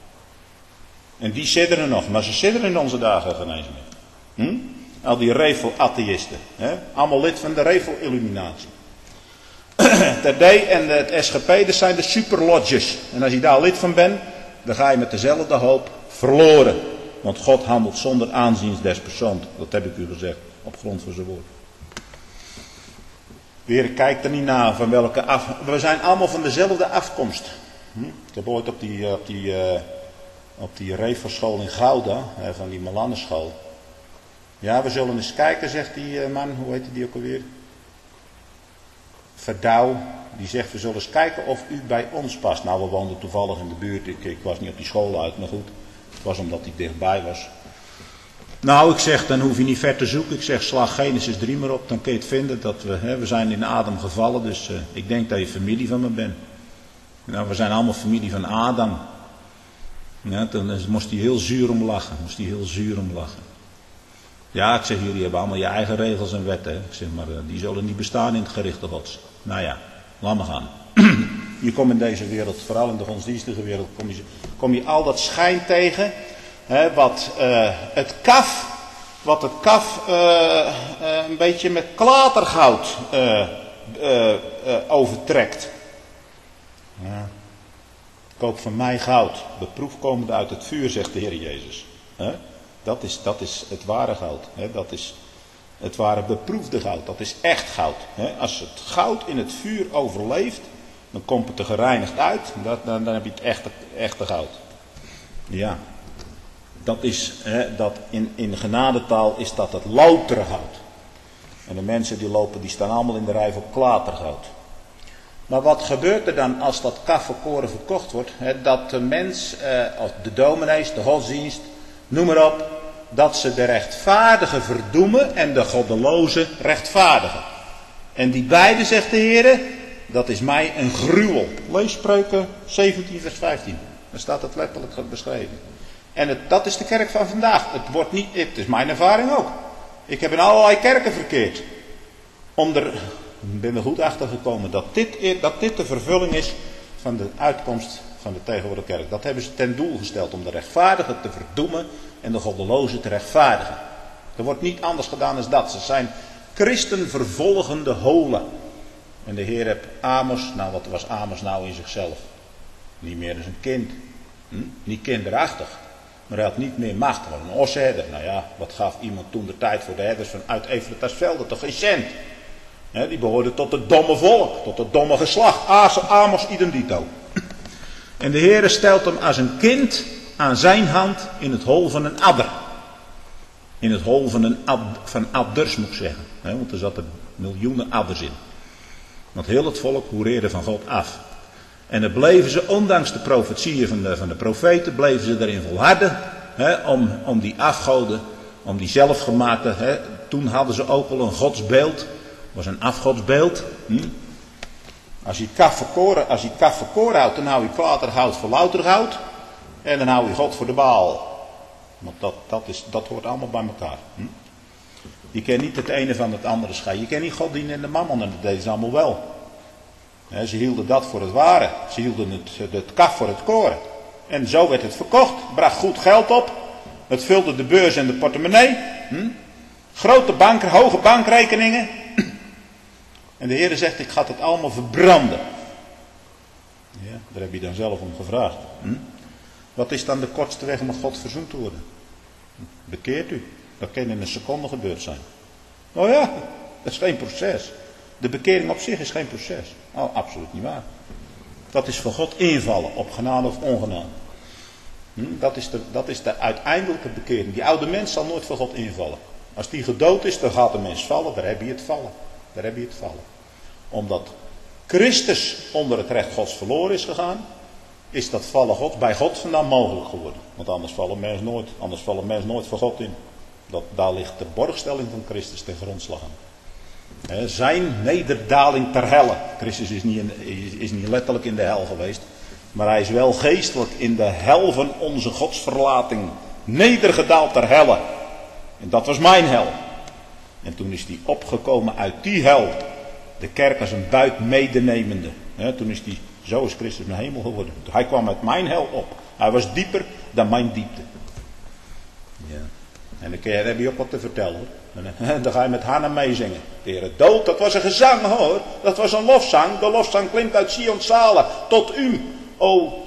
A: En die sidderen nog. Maar ze sidderen in onze dagen geen eens meer. Hm? Al die revel-atheïsten. Hè? Allemaal lid van de revel-illuminatie. Ter D en het S G P, dat zijn de superlodges. En als je daar lid van bent, dan ga je met dezelfde hoop verloren. Want God handelt zonder aanzien des persoons. Dat heb ik u gezegd, op grond van zijn woord. De Heer kijkt er niet naar van welke af... We zijn allemaal van dezelfde afkomst. Hm? Ik heb ooit op die, op die, uh, op die Referschool in Gouda, hè, van die Malannenschool. Ja, we zullen eens kijken, zegt die uh, man, hoe heet die ook alweer? Verdouw. Die zegt, we zullen eens kijken of u bij ons past. Nou, we woonden toevallig in de buurt. Ik, ik was niet op die school uit, maar goed. Het was omdat hij dichtbij was. Nou, ik zeg, dan hoef je niet ver te zoeken. Ik zeg, slag Genesis drie maar op, dan kun je het vinden. Dat we, hè, we zijn in Adam gevallen, dus uh, ik denk dat je familie van me bent. Nou, we zijn allemaal familie van Adam. Ja, dan moest hij heel zuur om lachen. Moest hij heel zuur om lachen. Ja, ik zeg, jullie hebben allemaal je eigen regels en wetten. Hè. Ik zeg, maar uh, die zullen niet bestaan in het gerichte gods. Nou ja, laat maar gaan. Je komt in deze wereld, vooral in de godsdienstige wereld, kom je, kom je al dat schijn tegen. Hè, wat uh, het kaf, wat het kaf uh, uh, een beetje met klatergoud uh, uh, uh, overtrekt. Ja. Koop van mij goud, beproef komende uit het vuur, zegt de Heer Jezus. Hè? Dat is, dat is het ware goud. Hè? Dat is het ware beproefde goud. Dat is echt goud. Hè? Als het goud in het vuur overleeft, dan komt het er gereinigd uit. Dat, dan, dan heb je het echte, echte goud. Ja. Dat is, hè, dat in, in genadetaal is dat het loutere goud. En de mensen die lopen, die staan allemaal in de rij voor klatergoud. Maar wat gebeurt er dan als dat kaffekoren verkocht wordt? Hè, dat de mens, eh, de dominees, de godsdienst, noem maar op, dat ze de rechtvaardigen verdoemen en de goddelozen rechtvaardigen. En die beide, zegt de Heer, dat is mij een gruwel. Lees Spreuken zeventien vers vijftien. Daar staat het letterlijk beschreven. En het, dat is de kerk van vandaag. Het wordt niet, het is mijn ervaring ook. Ik heb in allerlei kerken verkeerd. Om er, ik ben er goed achter gekomen dat dit, dat dit de vervulling is van de uitkomst van de tegenwoordige kerk. Dat hebben ze ten doel gesteld om de rechtvaardigen te verdoemen en de goddelozen te rechtvaardigen. Er wordt niet anders gedaan dan dat. Ze zijn christenvervolgende holen. En de Heer heeft Amos, nou wat was Amos nou in zichzelf? Niet meer als een kind. Hm? Niet kinderachtig. Maar hij had niet meer macht. Hij was een osherder. Nou ja, wat gaf iemand toen de tijd voor de herders van uit Eefletasvelde? Toch geen cent. He, die behoorde tot het domme volk. Tot het domme geslacht. Amos idem dito. En de Heer stelt hem als een kind aan zijn hand in het hol van een adder. In het hol van, een ad, van adders moet ik zeggen. He, want er zaten miljoenen adders in. Want heel het volk hoereerde van God af. En dan bleven ze, ondanks de profetieën van de, van de profeten, bleven ze erin volharden. Hè, om, om die afgoden, om die zelfgemaakte. Hè, toen hadden ze ook al een godsbeeld. Was een afgodsbeeld. Hm? Als je het kaf verkoren, als je het kaf verkoren houdt, dan hou je klatergoud voor loutergoud. En dan hou je God voor de Baal. Want dat, dat, is, dat hoort allemaal bij elkaar. Hm? Je kan niet het ene van het andere scheiden. Je kan niet God dienen en de mammon, en dat deden ze allemaal wel. He, ze hielden dat voor het ware. Ze hielden het, het kaf voor het koren. En zo werd het verkocht. Bracht goed geld op. Het vulde de beurs en de portemonnee. Hm? Grote banken, hoge bankrekeningen. En de Heer zegt, ik ga het allemaal verbranden. Ja, daar heb je dan zelf om gevraagd. Hm? Wat is dan de kortste weg om met God verzoend te worden? Bekeert u. Dat kan in een seconde gebeurd zijn. Oh ja, dat is geen proces. De bekering op zich is geen proces. Oh, absoluut niet waar. Dat is voor God invallen, op genade of ongenade. Hm? Dat, is de, dat is de uiteindelijke bekering. Die oude mens zal nooit voor God invallen. Als die gedood is, dan gaat de mens vallen. Daar heb je het vallen. Daar heb je het vallen. Omdat Christus onder het recht Gods verloren is gegaan, is dat vallen God, bij God vandaan mogelijk geworden. Want anders vallen mensen nooit, anders vallen mensen nooit voor God in. Dat, daar ligt de borgstelling van Christus ten grondslag aan. He, zijn nederdaling ter helle. Christus is niet, in, is niet letterlijk in de hel geweest. Maar hij is wel geestelijk in de hel van onze godsverlating. Nedergedaald ter helle. En dat was mijn hel. En toen is hij opgekomen uit die hel. De kerk als een buit medenemende. He, toen is hij, zo is Christus naar hemel geworden. Hij kwam uit mijn hel op. Hij was dieper dan mijn diepte. Ja. En dan heb je ook wat te vertellen hoor. En dan ga je met Hanna meezingen. De Heer dood, dat was een gezang hoor. Dat was een lofzang. De lofzang klinkt uit Sions zalen. Tot u, o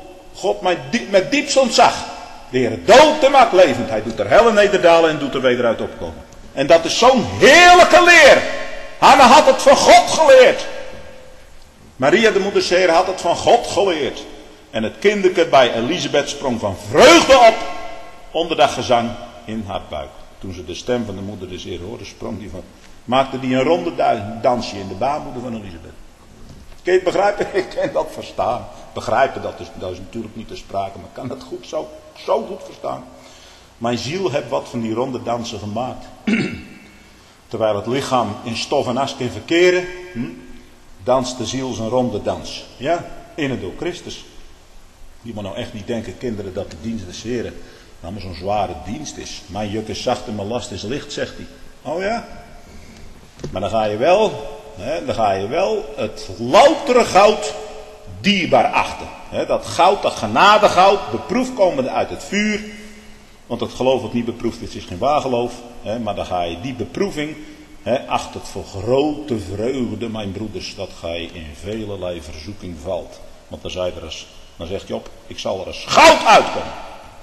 A: God met, diep, met diepst ontzag. De Heer dood en maakt levend. Hij doet er helle nederdalen en doet er wederuit opkomen. En dat is zo'n heerlijke leer. Hanna had het van God geleerd. Maria de moeder Zeer had het van God geleerd. En het kinderke bij Elisabeth sprong van vreugde op onder dat gezang in haar buik. Toen ze de stem van de moeder des Heer hoorde, sprong die van, maakte die een ronde dansje in de baarmoeder van Elisabeth. Kun je het begrijpen? Ik kan dat verstaan. Begrijpen, dat is, dat is natuurlijk niet te sprake, maar ik kan het goed zo, zo goed verstaan. Mijn ziel heeft wat van die ronde dansen gemaakt. Terwijl het lichaam in stof en as kan verkeren, hm, danst de ziel zijn ronde dans. Ja, in en door Christus. Je moet nou echt niet denken, kinderen, dat de dienst des Heren nou maar zo'n zware dienst is. Mijn juk is zacht en mijn last is licht, zegt hij. Oh ja? Maar dan ga je wel, hè, dan ga je wel het loutere goud dierbaar achten. Hè, dat goud, dat genadegoud, beproefd komende uit het vuur. Want het geloof dat niet beproefd is, is geen waar geloof. Hè, maar dan ga je die beproeving, hè, acht het voor grote vreugde, mijn broeders, dat gij in velelei verzoeking valt. Want dan, zei er eens, dan zegt Job, ik zal er eens goud uitkomen.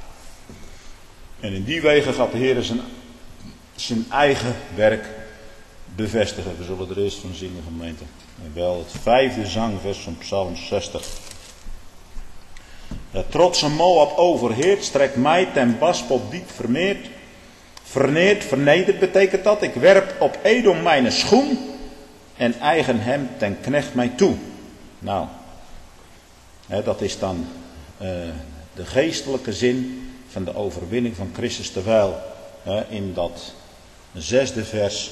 A: En in die wegen gaat de Heer zijn, zijn eigen werk bevestigen. We zullen er eerst van zingen, gemeente. En wel het vijfde zangvers van Psalm zestig. Het trotse Moab overheert, strekt mij ten baspot diep vermeerd. Verneerd, vernederd betekent dat. Ik werp op Edom mijn schoen en eigen hem ten knecht mij toe. Nou, hè, dat is dan uh, de geestelijke zin van de overwinning van Christus. Terwijl hè, in dat zesde vers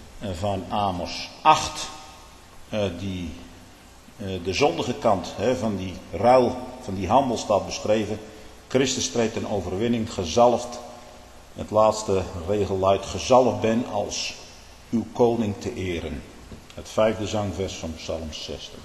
A: van Amos acht, uh, die, uh, de zondige kant hè, van die ruil, van die handel staat beschreven. Christus treedt een overwinning, gezalfd. Het laatste regel luidt, gezalfd ben als uw koning te eren. Het vijfde zangvers van Psalm zestig.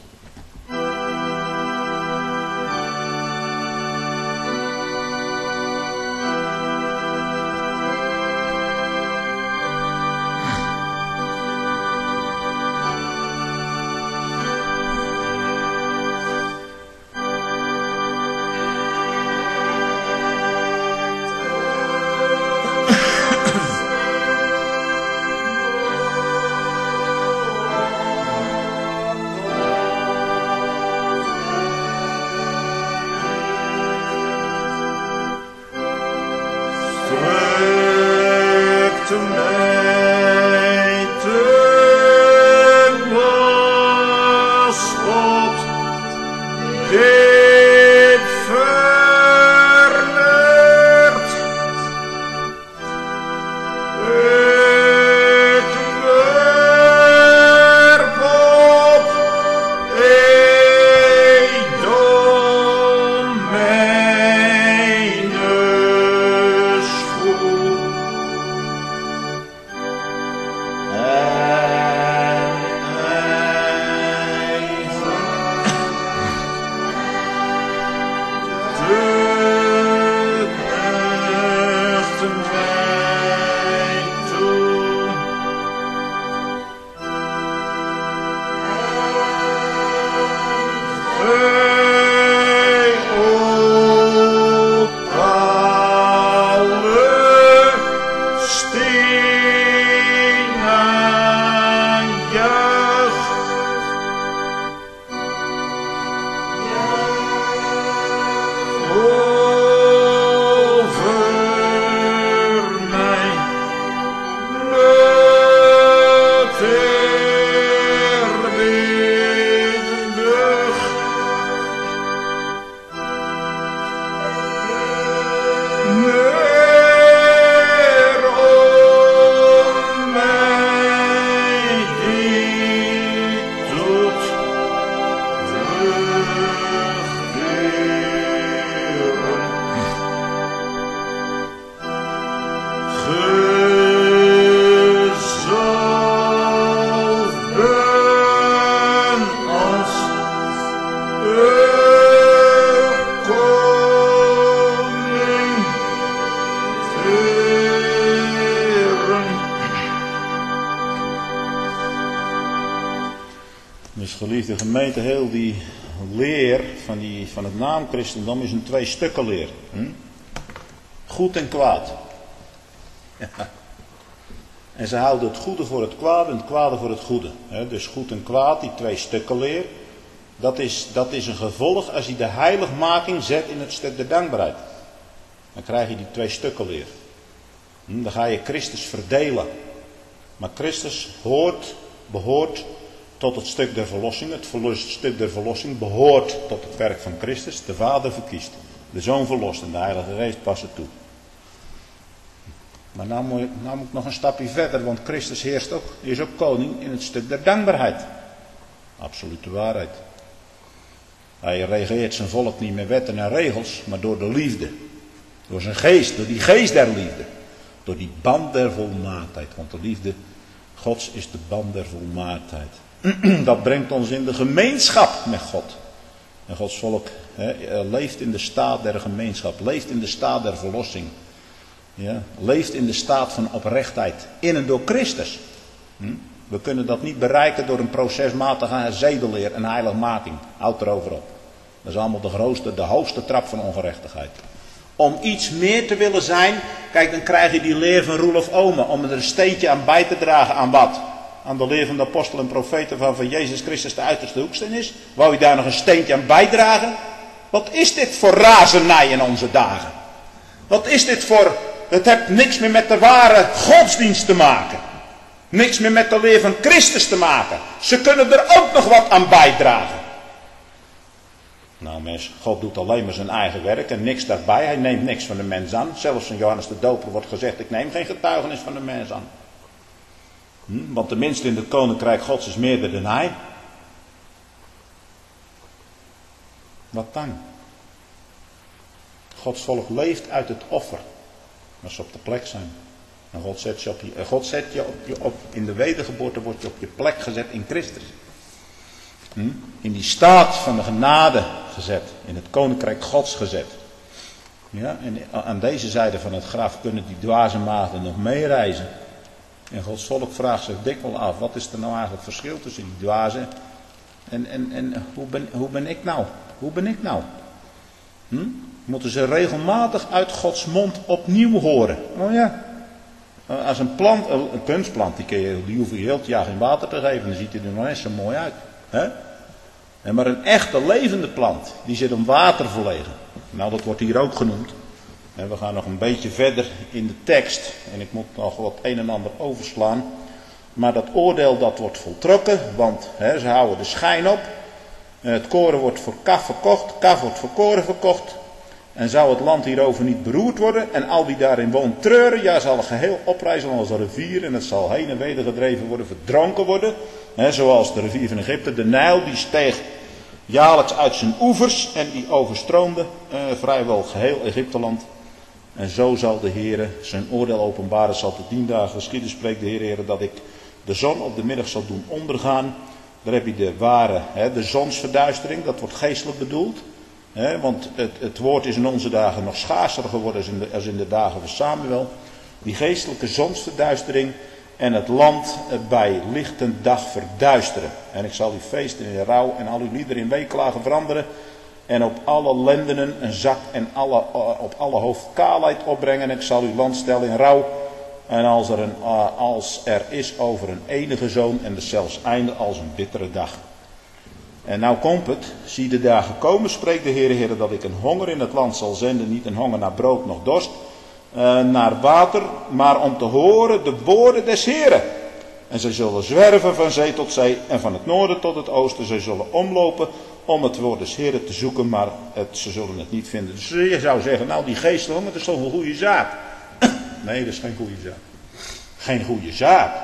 A: Dus geliefde gemeente, heel die leer van, die, van het naamchristendom is een twee stukken leer. Hm? Goed en kwaad. Ja. En ze houden het goede voor het kwade en het kwade voor het goede. He, dus goed en kwaad, die twee stukken leer. Dat is, dat is een gevolg als je de heiligmaking zet in het stuk de dankbaarheid. Dan krijg je die twee stukken leer. Hm, dan ga je Christus verdelen. Maar Christus hoort, behoort tot het stuk der verlossing. Het stuk der verlossing behoort tot het werk van Christus. De Vader verkiest. De Zoon verlost en de Heilige Geest past het toe. Maar nou moet, nou moet ik nog een stapje verder, want Christus heerst ook, is ook koning in het stuk der dankbaarheid. Absolute waarheid. Hij regeert zijn volk niet met wetten en regels, maar door de liefde. Door zijn geest, door die geest der liefde. Door die band der volmaaktheid. Want de liefde Gods is de band der volmaaktheid. Dat brengt ons in de gemeenschap met God. En Gods volk he, leeft in de staat der gemeenschap. Leeft in de staat der verlossing. Ja, leeft in de staat van oprechtheid. In en door Christus. Hm? We kunnen dat niet bereiken door een procesmatige zedeleer en heiligmaking. Houd erover op. Dat is allemaal de grootste, de hoogste trap van ongerechtigheid. Om iets meer te willen zijn, kijk, dan krijg je die leer van Roelof Omen. Om er een steentje aan bij te dragen. Aan wat? Aan de leer van de apostelen en profeten van, van Jezus Christus de uiterste hoeksteen is. Wou je daar nog een steentje aan bijdragen? Wat is dit voor razernij in onze dagen? Wat is dit voor... Het heeft niks meer met de ware godsdienst te maken. Niks meer met de leer van Christus te maken. Ze kunnen er ook nog wat aan bijdragen. Nou mensen, God doet alleen maar zijn eigen werk en niks daarbij. Hij neemt niks van de mens aan. Zelfs in Johannes de Doper wordt gezegd, ik neem geen getuigenis van de mens aan. Hm? Want de minste in het koninkrijk Gods is meerder dan hij. Wat dan? Gods volk leeft uit het offer. Als ze op de plek zijn. En God zet je op je, God zet je op je op, in de wedergeboorte word je op je plek gezet in Christus. Hm? In die staat van de genade gezet. In het koninkrijk Gods gezet. Ja, en aan deze zijde van het graf kunnen die dwaze maagden nog meereizen. En Gods volk vraagt zich dikwijls af. Wat is er nou eigenlijk het verschil tussen die dwazen. En, en, en hoe, ben, hoe ben ik nou? Hoe ben ik nou? Hm? Moeten ze regelmatig uit Gods mond opnieuw horen. Oh ja. Als een plant, een kunstplant, die, kun je, die hoef je heel het jaar geen water te geven. Dan ziet hij er nog net zo mooi uit. He? En maar een echte levende plant, die zit om water verlegen. Nou, dat wordt hier ook genoemd. En we gaan nog een beetje verder in de tekst. En ik moet nog wat een en ander overslaan. Maar dat oordeel dat wordt voltrokken. Want he, ze houden de schijn op. Het koren wordt voor kaf verkocht. Kaf wordt voor koren verkocht. En zou het land hierover niet beroerd worden en al wie daarin woont treuren, ja, zal het geheel oprijzen als een rivier en het zal heen en weder gedreven worden, verdronken worden. He, zoals de rivier van Egypte, de Nijl, die steeg jaarlijks uit zijn oevers en die overstroomde eh, vrijwel geheel Egypteland. En zo zal de Heere zijn oordeel openbaren, zal te tien dagen geschieden, spreekt de Heere, Heere, dat ik de zon op de middag zal doen ondergaan. Daar heb je de ware, he, de zonsverduistering, dat wordt geestelijk bedoeld. He, want het, het woord is in onze dagen nog schaarser geworden als in, de, als in de dagen van Samuel. Die geestelijke zonsverduistering en het land bij lichten dag verduisteren. En ik zal uw feesten in rouw en al uw liederen in weeklagen veranderen. En op alle lendenen een zak en alle, op alle hoofd kaalheid opbrengen. En ik zal uw land stellen in rouw. En als er, een, als er is over een enige zoon en zelfs einde als een bittere dag. En nou komt het, zie de dagen komen, spreekt de Heere, Heere, dat ik een honger in het land zal zenden, niet een honger naar brood, nog dorst, uh, naar water, maar om te horen de woorden des Heeren. En zij zullen zwerven van zee tot zee en van het noorden tot het oosten. Zij zullen omlopen om het woord des Heeren te zoeken, maar het, ze zullen het niet vinden. Dus je zou zeggen, nou die geestelijk, dat is toch een goede zaak? Nee, dat is geen goede zaak. Geen goede zaak.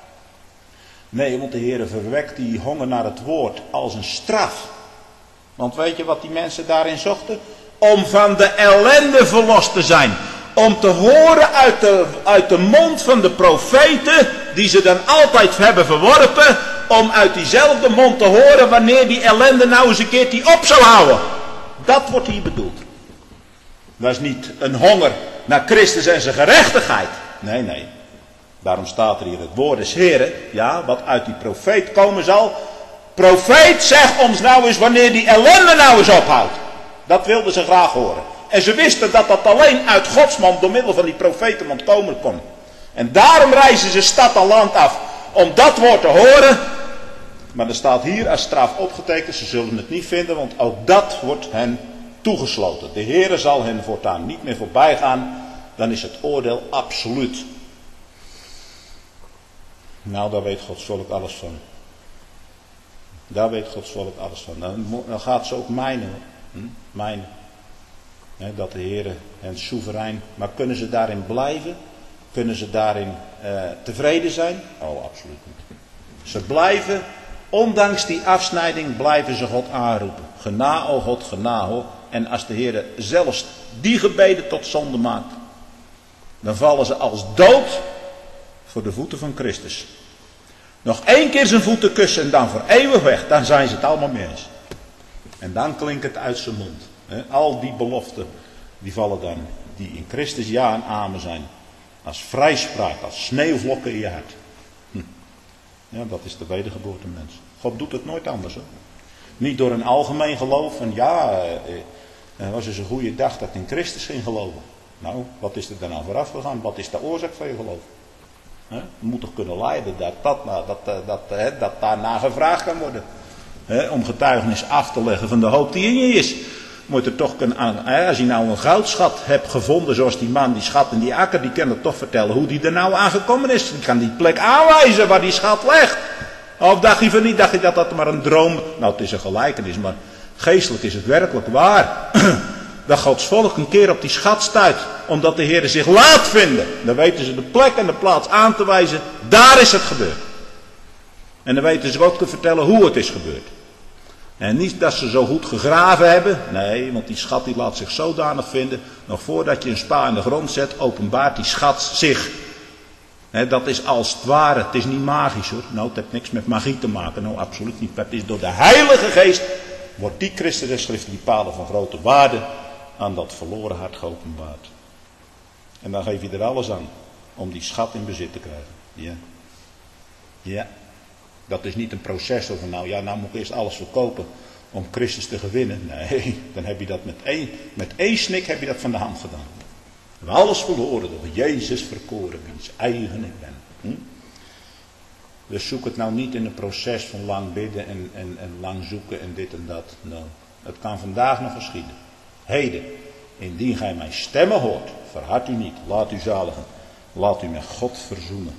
A: Nee, want de Heere verwekt die honger naar het woord als een straf. Want weet je wat die mensen daarin zochten? Om van de ellende verlost te zijn. Om te horen uit de, uit de mond van de profeten, die ze dan altijd hebben verworpen, om uit diezelfde mond te horen wanneer die ellende nou eens een keertje op zou houden. Dat wordt hier bedoeld. Dat is niet een honger naar Christus en zijn gerechtigheid. Nee, nee. Daarom staat er hier het woord des Heren, ja, wat uit die profeet komen zal, Profeet, zeg ons nou eens wanneer die ellende nou eens ophoudt. Dat wilden ze graag horen. En ze wisten dat dat alleen uit Gods mond door middel van die profeten ontkomen kon. En daarom reizen ze stad en land af om dat woord te horen. Maar er staat hier als straf opgetekend, ze zullen het niet vinden, want ook dat wordt hen toegesloten. De Heere zal hen voortaan niet meer voorbij gaan, dan is het oordeel absoluut. Nou, daar weet Gods volk alles van. Daar weet Gods volk alles van. Dan, dan gaat ze ook mijnen. Hm? Mijnen. He, dat de Heere hen soeverein. Maar kunnen ze daarin blijven? Kunnen ze daarin uh, tevreden zijn? Oh, absoluut niet. Ze blijven, ondanks die afsnijding, blijven ze God aanroepen. Gena, o God, gena, o. En als de Heere zelfs die gebeden tot zonde maakt, dan vallen ze als dood voor de voeten van Christus. Nog één keer zijn voeten kussen en dan voor eeuwig weg. Dan zijn ze het allemaal mee eens. En dan klinkt het uit zijn mond. He, al die beloften, die vallen dan, die in Christus ja en amen zijn. Als vrijspraak, als sneeuwvlokken in je hart. Hm. Ja, dat is de wedergeboorte mens. God doet het nooit anders, hoor. Niet door een algemeen geloof. En ja, het was dus een goede dag dat in Christus ging geloven. Nou, wat is er dan aan vooraf gegaan? Wat is de oorzaak van je geloof? He? Je moet toch kunnen leiden dat, dat, dat, dat, dat, he, dat daarna gevraagd kan worden. He, om getuigenis af te leggen van de hoop die in je is. Moet er toch kunnen, he, als je nou een goudschat hebt gevonden, zoals die man, die schat in die akker, die kan er toch vertellen hoe die er nou aangekomen is. Die kan die plek aanwijzen waar die schat ligt. Of dacht je van niet, dacht je dat dat maar een droom, nou het is een gelijkenis, maar geestelijk is het werkelijk waar. Dat Gods volk een keer op die schat stuit, omdat de Heer zich laat vinden. Dan weten ze de plek en de plaats aan te wijzen, daar is het gebeurd. En dan weten ze ook te vertellen hoe het is gebeurd. En niet dat ze zo goed gegraven hebben, nee, want die schat die laat zich zodanig vinden, nog voordat je een spa in de grond zet, openbaart die schat zich. He, dat is als het ware, het is niet magisch hoor, nou het heeft niks met magie te maken, nou absoluut niet, maar het is door de Heilige Geest, wordt die Christen des Schriften, die palen van grote waarde, aan dat verloren hart geopenbaard. En dan geef je er alles aan om die schat in bezit te krijgen. Ja. Ja. Dat is niet een proces over nou ja, nou moet ik eerst alles verkopen om Christus te gewinnen. Nee, dan heb je dat met één, met één snik heb je dat van de hand gedaan. We hebben alles verloren door Jezus verkoren, wiens eigen ik ben. Hm? Dus zoek het nou niet in een proces van lang bidden en, en, en lang zoeken en dit en dat. Nou, het kan vandaag nog geschieden. Heden, indien gij mijn stemmen hoort, verhard u niet, laat u zaligen, laat u met God verzoenen.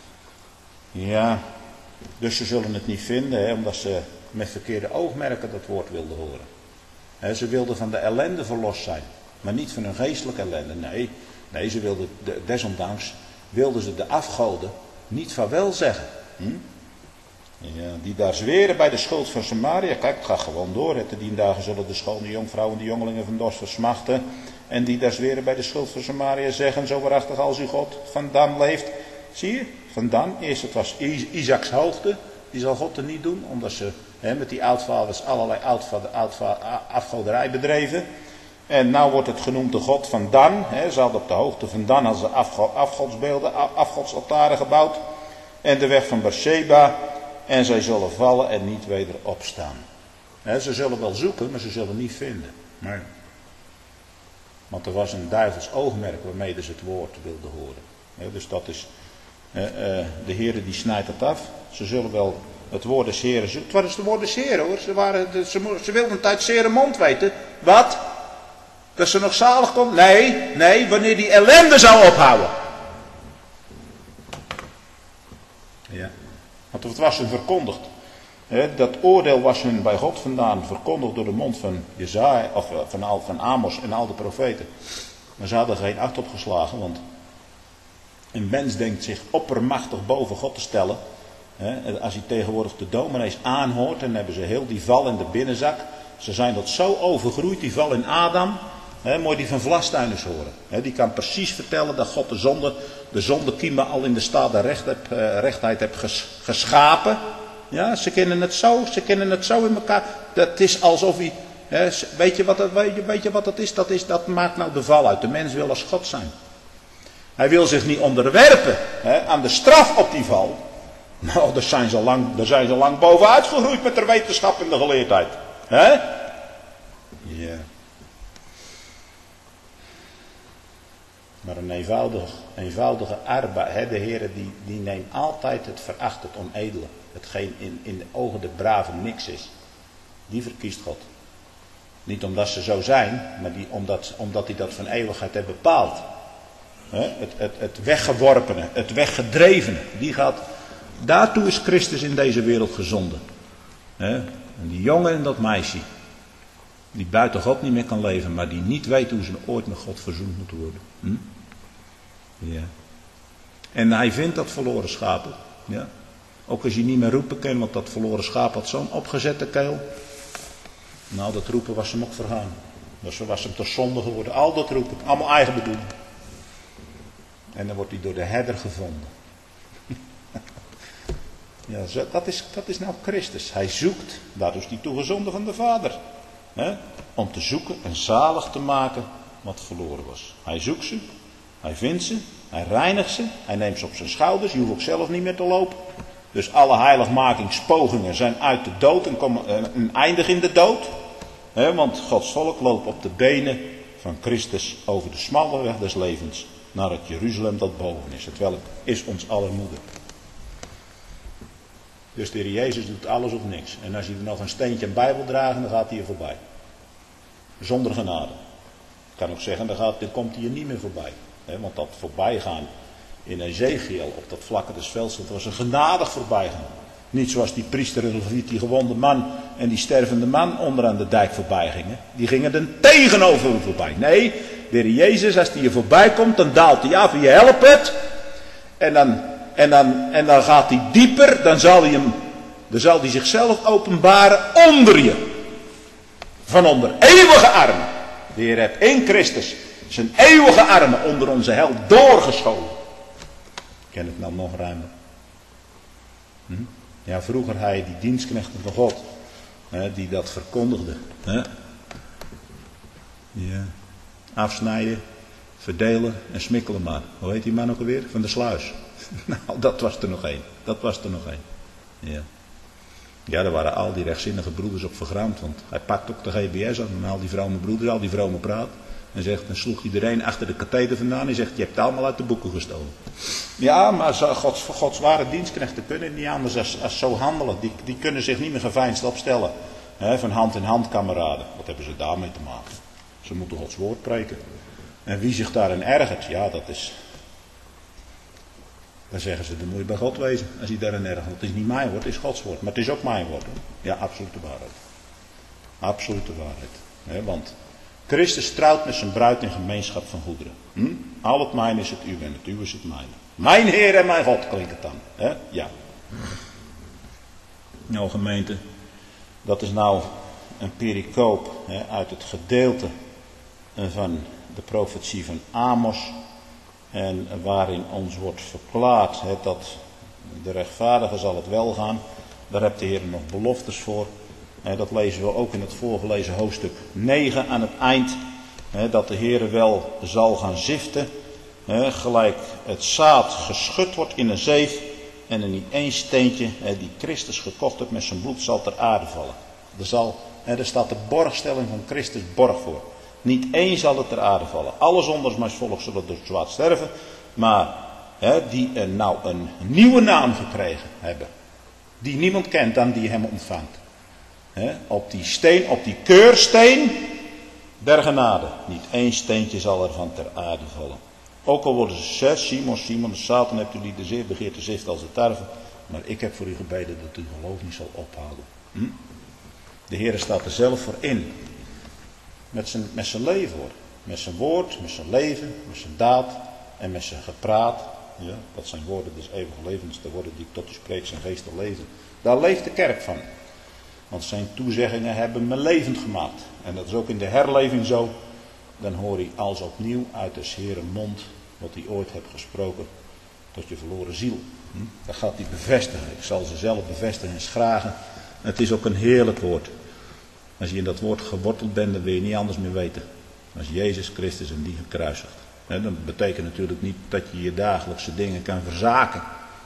A: Ja, dus ze zullen het niet vinden, hè, omdat ze met verkeerde oogmerken dat woord wilden horen. Hè, ze wilden van de ellende verlost zijn, maar niet van hun geestelijke ellende. Nee, nee ze wilden, desondanks wilden ze de afgoden niet vaarwel zeggen. Hm? Ja, die daar zweren bij de schuld van Samaria. Kijk, het gaat gewoon door. Te dien dagen zullen de schone jonkvrouwen en de jongelingen van dorst versmachten. En die daar zweren bij de schuld van Samaria zeggen, zo waarachtig als uw God van Dan leeft. Zie je? Van Dan. Eerst het was Isaaks hoogte. Die zal God er niet doen. Omdat ze he, met die oudvaders allerlei afgoderij bedreven. En nou wordt het genoemd de God van Dan. He, ze hadden op de hoogte van Dan als ze afgodsbeelden, afgodsaltaren gebouwd. En de weg van Beersheba. En zij zullen vallen en niet weder opstaan. He, ze zullen wel zoeken, maar ze zullen niet vinden. Maar, want er was een duivels oogmerk waarmee ze het woord wilden horen. He, dus dat is, uh, uh, de Heere die snijdt het af. Ze zullen wel het woord des Heeren zoeken. Het was het woord des Heeren hoor. Ze, waren, de, ze, ze wilden het uit zere mond weten. Wat? Dat ze nog zalig kon? Nee, nee, wanneer die ellende zou ophouden. Ja. Want het was hun verkondigd. He, dat oordeel was hun bij God vandaan verkondigd door de mond van Jesaja, of van, al, van Amos en al de profeten. Maar ze hadden geen acht opgeslagen, want een mens denkt zich oppermachtig boven God te stellen. He, als hij tegenwoordig de dominees aanhoort, dan hebben ze heel die val in de binnenzak. Ze zijn dat zo overgroeid, die val in Adam. He, moet je die van Vlastuiners horen. He, die kan precies vertellen dat God de zonde, de zondekiemen al in de staat der recht heb, uh, rechtheid heeft ges, geschapen. Ja, ze kennen het zo, ze kennen het zo in elkaar. Dat is alsof hij, he, weet je wat dat, weet je, weet je wat dat is? Dat is? Dat maakt nou de val uit. De mens wil als God zijn. Hij wil zich niet onderwerpen he, aan de straf op die val. Nou, daar zijn ze lang, daar zijn ze lang bovenuit gegroeid met de wetenschap en de geleerdheid. Hè? Ja. Maar een eenvoudige, eenvoudige arbeid, de Heer die, die neemt altijd het veracht, het onedele. Hetgeen in, in de ogen de brave niks is. Die verkiest God. Niet omdat ze zo zijn, maar die, omdat, omdat hij dat van eeuwigheid heeft bepaald. He, het, het, het weggeworpene, het weggedrevene. Die gaat, daartoe is Christus in deze wereld gezonden. He, en die jongen en dat meisje. Die buiten God niet meer kan leven, maar die niet weet hoe ze ooit met God verzoend moeten worden. Hm? Ja. En hij vindt dat verloren schapen. Ja. Ook als je niet meer roepen kan, want dat verloren schaap had zo'n opgezette keel. Nou, dat roepen was hem ook vergaan. Dus was hem tot zonde geworden. Al dat roepen, allemaal eigen bedoeling. En dan wordt hij door de herder gevonden. Ja, dat is, dat is nou Christus. Hij zoekt, daardoor is hij toegezonden van de Vader. He? Om te zoeken en zalig te maken wat verloren was. Hij zoekt ze, hij vindt ze, hij reinigt ze, hij neemt ze op zijn schouders. Je hoeft ook zelf niet meer te lopen. Dus alle heiligmakingspogingen zijn uit de dood en, komen, en eindigen in de dood. He? Want Gods volk loopt op de benen van Christus over de smalle weg des levens naar het Jeruzalem dat boven is. Het welk is ons aller moeder. Dus de Heer Jezus doet alles of niks. En als je er nog een steentje en Bijbel draagt, dan gaat hij er voorbij. Zonder genade. Ik kan ook zeggen, dan, gaat, dan komt hij er niet meer voorbij. He, want dat voorbijgaan in Ezekiel op dat vlakke des velds, dat was een genadig voorbijgaan. Niet zoals die priester en leviet, die gewonde man en die stervende man onderaan de dijk voorbij gingen. Die gingen er tegenover hem voorbij. Nee, de Heer Jezus, als hij er voorbij komt, dan daalt hij af en je helpt het. En dan... En dan, en dan gaat hij dieper, dan zal hij, hem, dan zal hij zichzelf openbaren onder je. Van onder eeuwige armen. De Heer heeft in Christus zijn eeuwige armen onder onze hel doorgeschoven. Ken het nou nog ruimer? Hm? Ja, vroeger had je die dienstknechten van God. Hè, die dat verkondigden. Hè? Ja. Afsnijden, verdelen en smikkelen maar. Hoe heet die man ook alweer? Van de Sluis. Nou, dat was er nog één. Dat was er nog één. Ja. Ja, daar waren al die rechtzinnige broeders op vergramd. Want hij pakt ook de G B S aan. En al die vrome broeders, al die vrome praat. En zegt, dan sloeg iedereen achter de katheder vandaan. En zegt, je hebt het allemaal uit de boeken gestolen. Ja, maar Gods, Gods ware dienstknechten kunnen niet anders als, als zo handelen. Die, die kunnen zich niet meer geveinsd opstellen. He, van hand in hand kameraden. Wat hebben ze daarmee te maken? Ze moeten Gods woord preken. En wie zich daarin ergert, ja, dat is... Dan zeggen ze, dan moet je bij God wezen. Als hij daarin ergert. Het is niet mijn woord, het is Gods woord. Maar het is ook mijn woord. Hoor. Ja, absolute waarheid. Absolute waarheid. He, want Christus trouwt met zijn bruid in gemeenschap van goederen. Hm? Al het mijn is het uw en het uw is het mijne. Mijn Heer en mijn God klinkt het dan. He? Ja. Nou gemeente, dat is nou een pericoop he, uit het gedeelte van de profetie van Amos. En waarin ons wordt verklaard he, dat de rechtvaardige zal het wel gaan. Daar hebt de Heer nog beloftes voor. He, dat lezen we ook in het voorgelezen hoofdstuk negen aan het eind. He, dat de Heer wel zal gaan ziften. He, gelijk het zaad geschud wordt in een zeef. En er niet één steentje he, die Christus gekocht heeft met zijn bloed zal ter aarde vallen. Er, zal, he, er staat de borgstelling van Christus borg voor. Niet één zal het ter aarde vallen. Alle zondaars mijn volk zullen door het zwaard sterven. Maar he, die uh, nou een nieuwe naam gekregen hebben. Die niemand kent dan die hem ontvangt. He, op die steen, op die keursteen der genade. Niet één steentje zal er van ter aarde vallen. Ook al worden ze zes. Simon, Simon, de Satan hebt jullie de zeer begeerd te ziften als de tarwe. Maar ik heb voor u gebeden dat u geloof niet zal ophouden. Hm? De Heer staat er zelf voor in. Met zijn, met zijn leven hoor. Met zijn woord, met zijn leven, met zijn daad en met zijn gepraat. Ja, dat zijn woorden des eeuwige levens. De woorden die ik tot u spreek zijn geest en leven. Daar leeft de kerk van. Want zijn toezeggingen hebben me levend gemaakt. En dat is ook in de herleving zo. Dan hoor je als opnieuw uit des Heeren mond wat hij ooit hebt gesproken tot je verloren ziel. Hm? Dat gaat hij bevestigen. Ik zal ze zelf bevestigen en schragen. Het is ook een heerlijk woord. Als je in dat woord geworteld bent, dan wil je niet anders meer weten. Als Jezus Christus en die gekruisigd. He, dat betekent natuurlijk niet dat je je dagelijkse dingen kan verzaken.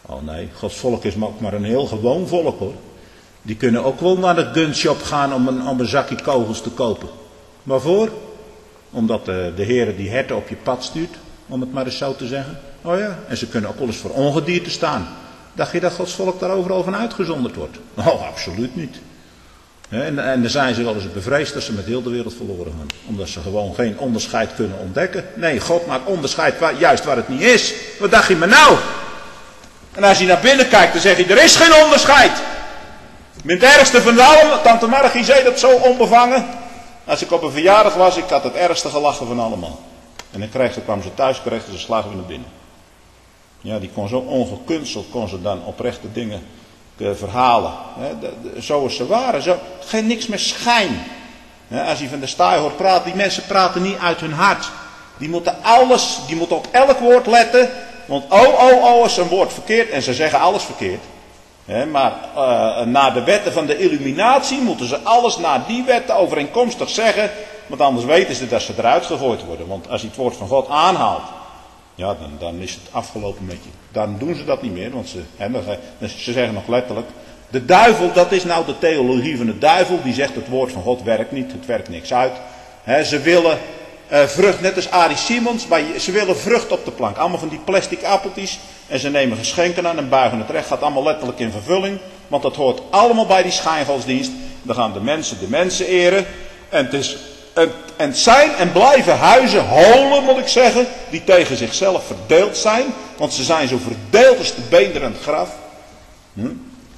A: Oh nee, Gods volk is ook maar een heel gewoon volk hoor. Die kunnen ook wel naar de gunshop gaan om een, om een zakje kogels te kopen. Waarvoor? Omdat de, de Heer die herten op je pad stuurt, om het maar eens zo te zeggen. Oh ja, en ze kunnen ook wel eens voor ongedierte staan. Dacht je dat Gods volk daar overal van uitgezonderd wordt? Oh, absoluut niet. En, en dan zijn ze wel eens bevreesd dat ze met heel de wereld verloren gaan. Omdat ze gewoon geen onderscheid kunnen ontdekken. Nee, God maakt onderscheid waar, juist waar het niet is. Wat dacht je me nou? En als je naar binnen kijkt, dan zeg je, er is geen onderscheid. Ik ben het ergste van allemaal. Tante Margie zei dat zo onbevangen. Als ik op een verjaardag was, ik had het ergste gelachen van allemaal. En dan kreeg ze, kwam ze thuis, kreeg ze slagen weer naar binnen. Ja, die kon zo ongekunsteld, kon ze dan oprechte dingen uh, verhalen. He, de, de, zoals ze waren. Zo, geen niks meer schijn. He, als je van de staai hoort praten, die mensen praten niet uit hun hart. Die moeten alles, die moeten op elk woord letten. Want oh, oh, oh is een woord verkeerd. En ze zeggen alles verkeerd. He, maar uh, naar de wetten van de illuminatie moeten ze alles naar die wetten overeenkomstig zeggen. Want anders weten ze dat ze eruit gegooid worden. Want als je het woord van God aanhaalt, ja, dan, dan is het afgelopen met je. Dan doen ze dat niet meer. Want ze, he, ze zeggen nog letterlijk, de duivel, dat is nou de theologie van de duivel. Die zegt het woord van God werkt niet, het werkt niks uit. He, ze willen uh, vrucht, net als Arie Simons, maar ze willen vrucht op de plank. Allemaal van die plastic appeltjes. En ze nemen geschenken aan en buigen het recht. Gaat allemaal letterlijk in vervulling. Want dat hoort allemaal bij die schijngodsdienst. Dan gaan de mensen de mensen eren. En het is... En, en het zijn en blijven huizen, holen moet ik zeggen, die tegen zichzelf verdeeld zijn. Want ze zijn zo verdeeld als de beenderen aan het graf. Hm?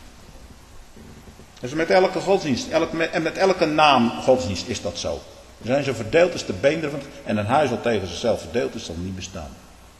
A: Dus met elke godsdienst, elk, met, en met elke naam godsdienst is dat zo. Ze zijn zo verdeeld als de beenderen van het, en een huis dat tegen zichzelf verdeeld is, zal niet bestaan.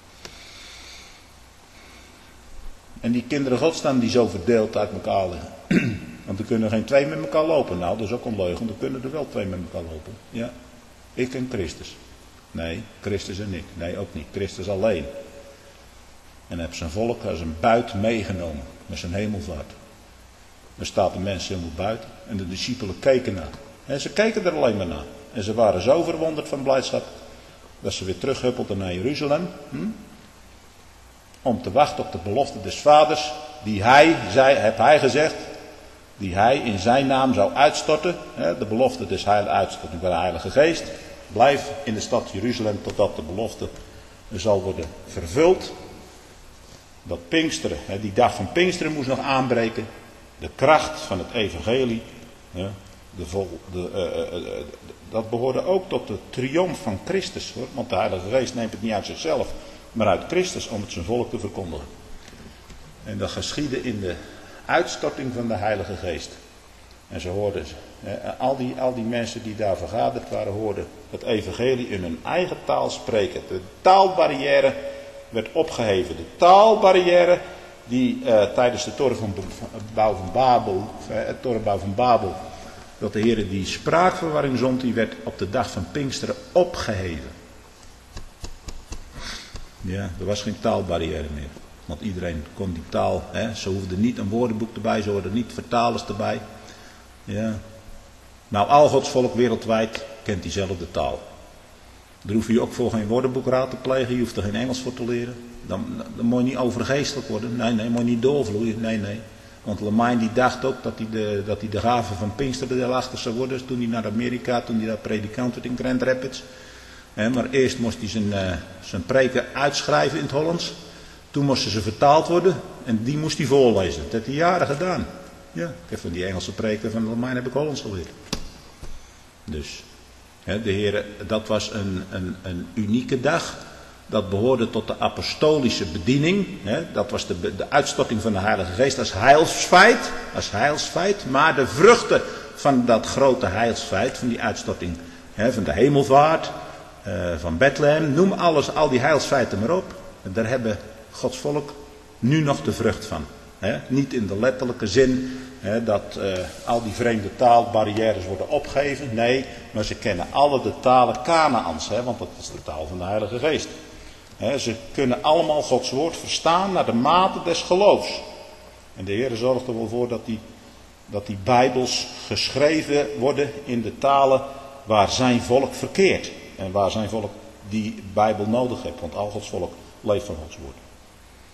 A: En die kinderen gods staan die zo verdeeld uit elkaar liggen. Want er kunnen geen twee met elkaar lopen. Nou, dat is ook een leugen. Er kunnen er wel twee met elkaar lopen. Ja. Ik en Christus. Nee, Christus en ik. Nee, ook niet. Christus alleen. En heeft zijn volk als een buit meegenomen. Met zijn hemelvaart. Er staat de mensen helemaal buiten. En de discipelen keken naar. En ze keken er alleen maar naar. En ze waren zo verwonderd van blijdschap. Dat ze weer terughuppelden naar Jeruzalem. Hm? Om te wachten op de belofte des vaders. Die hij, zei, heb hij gezegd. Die hij in zijn naam zou uitstorten. De belofte des heilige uitstorting van de Heilige Geest. Blijf in de stad Jeruzalem totdat de belofte zal worden vervuld. Dat Pinksteren, die dag van Pinksteren moest nog aanbreken. De kracht van het evangelie. De vol, de, uh, uh, uh, dat behoorde ook tot de triomf van Christus. Hoor. Want de Heilige Geest neemt het niet uit zichzelf. Maar uit Christus om het zijn volk te verkondigen. En dat geschiedde in de uitstorting van de Heilige Geest. En ze hoorden, al die, al die mensen die daar vergaderd waren, hoorden het evangelie in hun eigen taal spreken. De taalbarrière werd opgeheven. De taalbarrière die uh, tijdens de torenbouw van Babel, het torenbouw van Babel, dat de Heer die spraakverwarring zond, die werd op de dag van Pinksteren opgeheven. Ja, er was geen taalbarrière meer. Want iedereen kon die taal, hè, ze hoefden niet een woordenboek erbij, ze hoorden niet vertalers erbij. Ja. Nou, al Gods volk wereldwijd kent diezelfde taal. Daar hoef je ook voor geen woordenboekraad te plegen, je hoeft er geen Engels voor te leren. Dan, dan moet je niet overgeestelijk worden, nee, nee, moet je niet doorvloeien, nee, nee. Want Lemijn die dacht ook dat hij de, dat hij de gave van Pinksteren daarachter zou worden, toen hij naar Amerika, toen hij daar predikant werd in Grand Rapids. He, maar eerst moest hij zijn, uh, zijn preken uitschrijven in het Hollands. Toen moesten ze vertaald worden en die moest hij voorlezen. Dat heeft hij jaren gedaan. Ja, ik heb van die Engelse preken van Lemijn heb ik Hollands geleerd. Dus, he, de Heer, dat was een, een, een unieke dag. Dat behoorde tot de apostolische bediening. He, dat was de, de uitstorting van de Heilige Geest als heilsfeit. Als heilsfeit. Maar de vruchten van dat grote heilsfeit, van die uitstorting, he, van de hemelvaart, uh, van Bethlehem, noem alles, al die heilsfeiten maar op. En daar hebben Gods volk nu nog de vrucht van. He, niet in de letterlijke zin he, dat uh, al die vreemde taalbarrières worden opgegeven. Nee, maar ze kennen alle de talen Kanaans. He, want dat is de taal van de Heilige Geest. He, ze kunnen allemaal Gods woord verstaan naar de mate des geloofs. En de Heer zorgt er wel voor dat die, dat die Bijbels geschreven worden in de talen waar zijn volk verkeert. En waar zijn volk die Bijbel nodig heeft. Want al Gods volk leeft van Gods woord.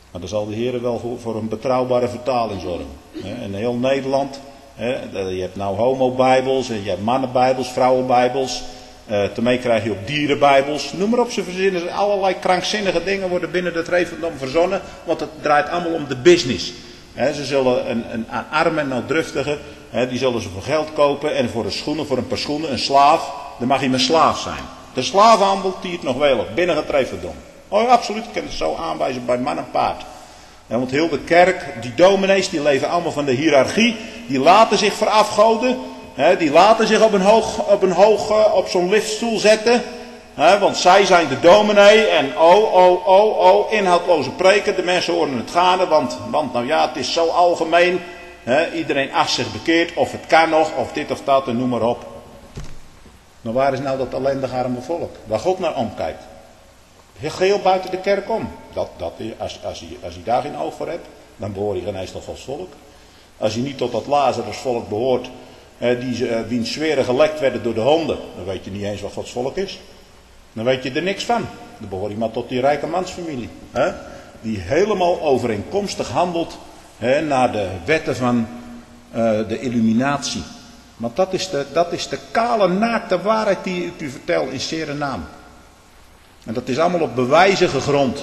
A: Maar dan zal de Heer wel voor, voor een betrouwbare vertaling zorgen. He, in heel Nederland, he, je hebt nou homo-bijbels, je hebt mannenbijbels, vrouwenbijbels. Uh, daarmee krijg je ook dierenbijbels. Noem maar op, ze verzinnen allerlei krankzinnige dingen worden binnen het Revendom verzonnen. Want het draait allemaal om de business. He, ze zullen een, een, een arme en nauwdruftige, he, die zullen ze voor geld kopen. En voor een schoenen, voor een paar schoenen, een slaaf, dan mag hij mijn slaaf zijn. De slavenhandel tiert nog wel op binnen het Revendom. Oh, absoluut, ik kan het zo aanwijzen bij man en paard. Ja, want heel de kerk, die dominees, die leven allemaal van de hiërarchie. Die laten zich verafgoden. He, die laten zich op een hoog, op, een hoog, op zo'n liftstoel zetten. He, want zij zijn de dominee. En oh, oh, oh, oh, inhoudloze preken. De mensen horen het gaande. Want, want nou ja, het is zo algemeen. He, iedereen acht zich bekeerd. Of het kan nog, of dit of dat, en noem maar op. Maar waar is nou dat ellendige arme volk? Waar God naar omkijkt. Geheel buiten de kerk om. Dat, dat, als, als, hij, als hij daar geen oog voor hebt, dan behoor je geen eens tot Gods volk. Als je niet tot dat Lazarusvolk behoort, eh, die, eh, wiens zweren gelekt werden door de honden, dan weet je niet eens wat Gods volk is. Dan weet je er niks van. Dan behoor je maar tot die rijke mansfamilie. Hè? Die helemaal overeenkomstig handelt, hè, naar de wetten van uh, de illuminatie. Want dat is de, dat is de kale, naakte waarheid die ik u vertel in zere naam. En dat is allemaal op bewijzen gegrond.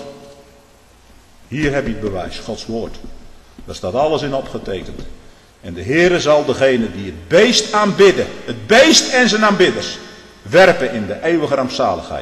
A: Hier heb je het bewijs, Gods woord. Daar staat alles in opgetekend. En de Heere zal degene die het beest aanbidden, het beest en zijn aanbidders, werpen in de eeuwige rampzaligheid.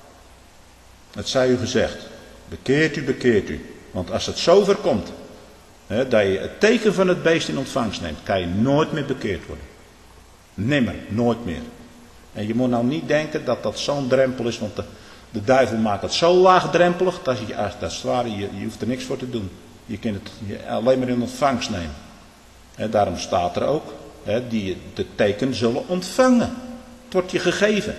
A: Het zij u gezegd, bekeert u, bekeert u. Want als het zover komt, hè, dat je het teken van het beest in ontvangst neemt, kan je nooit meer bekeerd worden. Nimmer, nooit meer. En je moet nou niet denken dat dat zo'n drempel is, want de, de duivel maakt het zo laagdrempelig, dat je, dat is waar, je, je hoeft er niks voor te doen. Je kunt het je alleen maar in ontvangst nemen. Hè, daarom staat er ook, hè, die de teken zullen ontvangen. Het wordt je gegeven.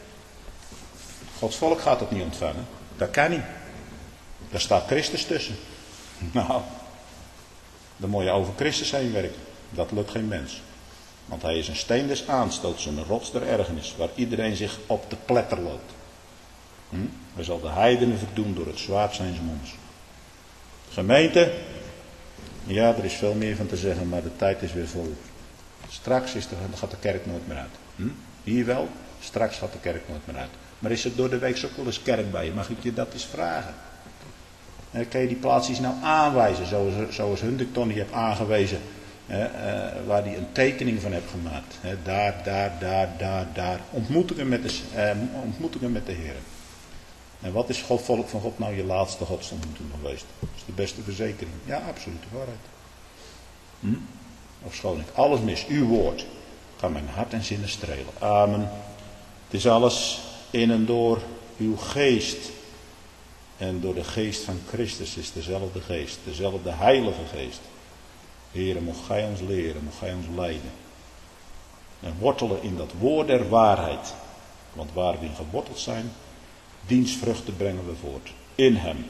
A: Gods volk gaat het niet ontvangen. Dat kan niet. Daar staat Christus tussen. Nou, dan moet je over Christus heen werken. Dat lukt geen mens. Want hij is een steen des aanstoots, een rots der ergernis, waar iedereen zich op te pletter loopt. Hm? Hij zal de heidenen verdoen door het zwaard zijns monds. Gemeente, ja, er is veel meer van te zeggen, maar de tijd is weer vol. Straks is de, gaat de kerk nooit meer uit. Hm? Hier wel, straks gaat de kerk nooit meer uit. Maar is er door de week ook wel eens kerk bij je? Mag ik je dat eens vragen? En kan je die plaatsjes nou aanwijzen, zoals, zoals Huntington die heeft aangewezen, hè, uh, waar hij een tekening van heeft gemaakt. Hè, daar, daar, daar, daar, daar. Ontmoetingen met de, uh, ontmoetingen met de Heer. En wat is God, volk van God nou je laatste godsontmoeting geweest? Dat is de beste verzekering. Ja, absolute waarheid. Hm? Ofschoon ik alles mis, uw woord kan mijn hart en zinnen strelen. Amen. Het is alles in en door uw geest. En door de geest van Christus is dezelfde geest, dezelfde heilige geest. Heere, mocht gij ons leren, mocht gij ons leiden. En wortelen in dat woord der waarheid. Want waar we in geworteld zijn, diens vruchten brengen we voort. In hem.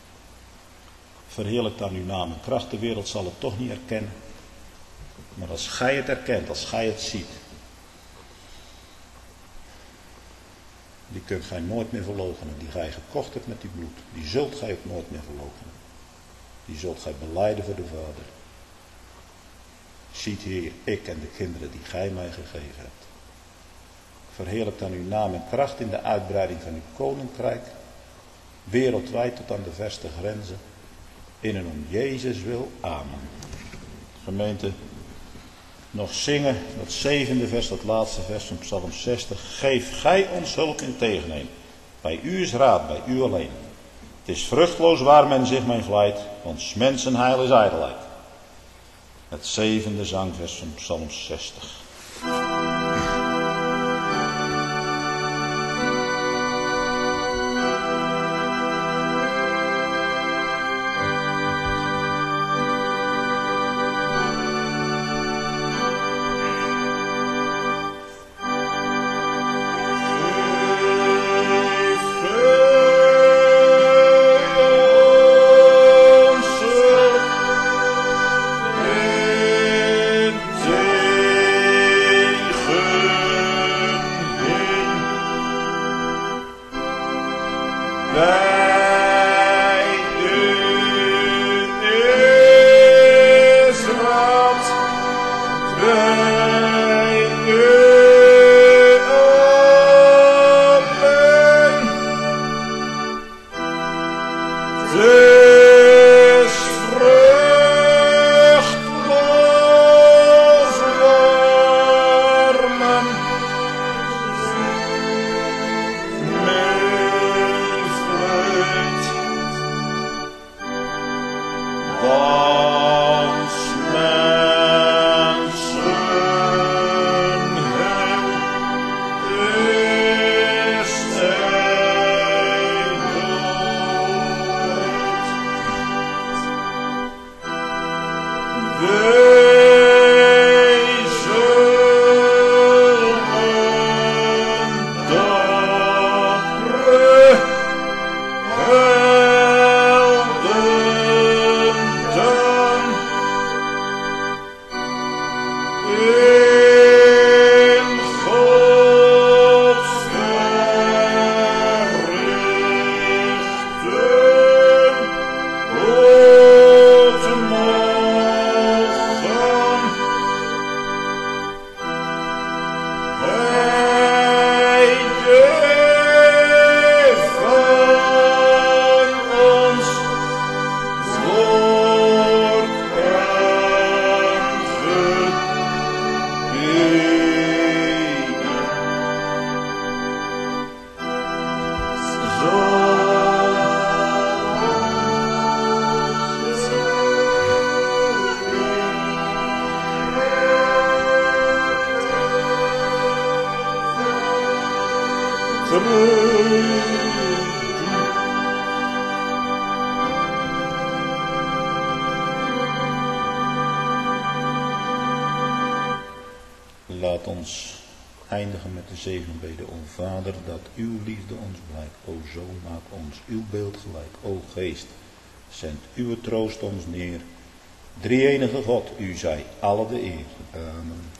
A: Verheerlijk dan uw naam en kracht. De wereld zal het toch niet erkennen. Maar als gij het erkent, als gij het ziet, die kunt gij nooit meer verloochenen. Die gij gekocht hebt met uw bloed. Die zult gij ook nooit meer verloochenen. Die zult gij belijden voor de Vader. Ziet Heer, ik en de kinderen die gij mij gegeven hebt. Verheerlijk dan uw naam en kracht in de uitbreiding van uw koninkrijk. Wereldwijd tot aan de verste grenzen. In en om Jezus wil. Amen. Gemeente, nog zingen dat zevende vers, dat laatste vers van Psalm zestig. Geef gij ons hulp in tegenneem. Bij u is raad, bij u alleen. Het is vruchtloos waar men zich mee glijdt, want 's mensen heil is ijdelheid. Het zevende zangvers van Psalm zestig.
B: Bij u
A: Laat ons eindigen met de zegenbede. O Vader, dat uw liefde ons blijkt. O Zoon, maak ons uw beeld gelijk. O Geest, zend uw troost ons neer. Drie-enige God, u zij alle de eer. Amen.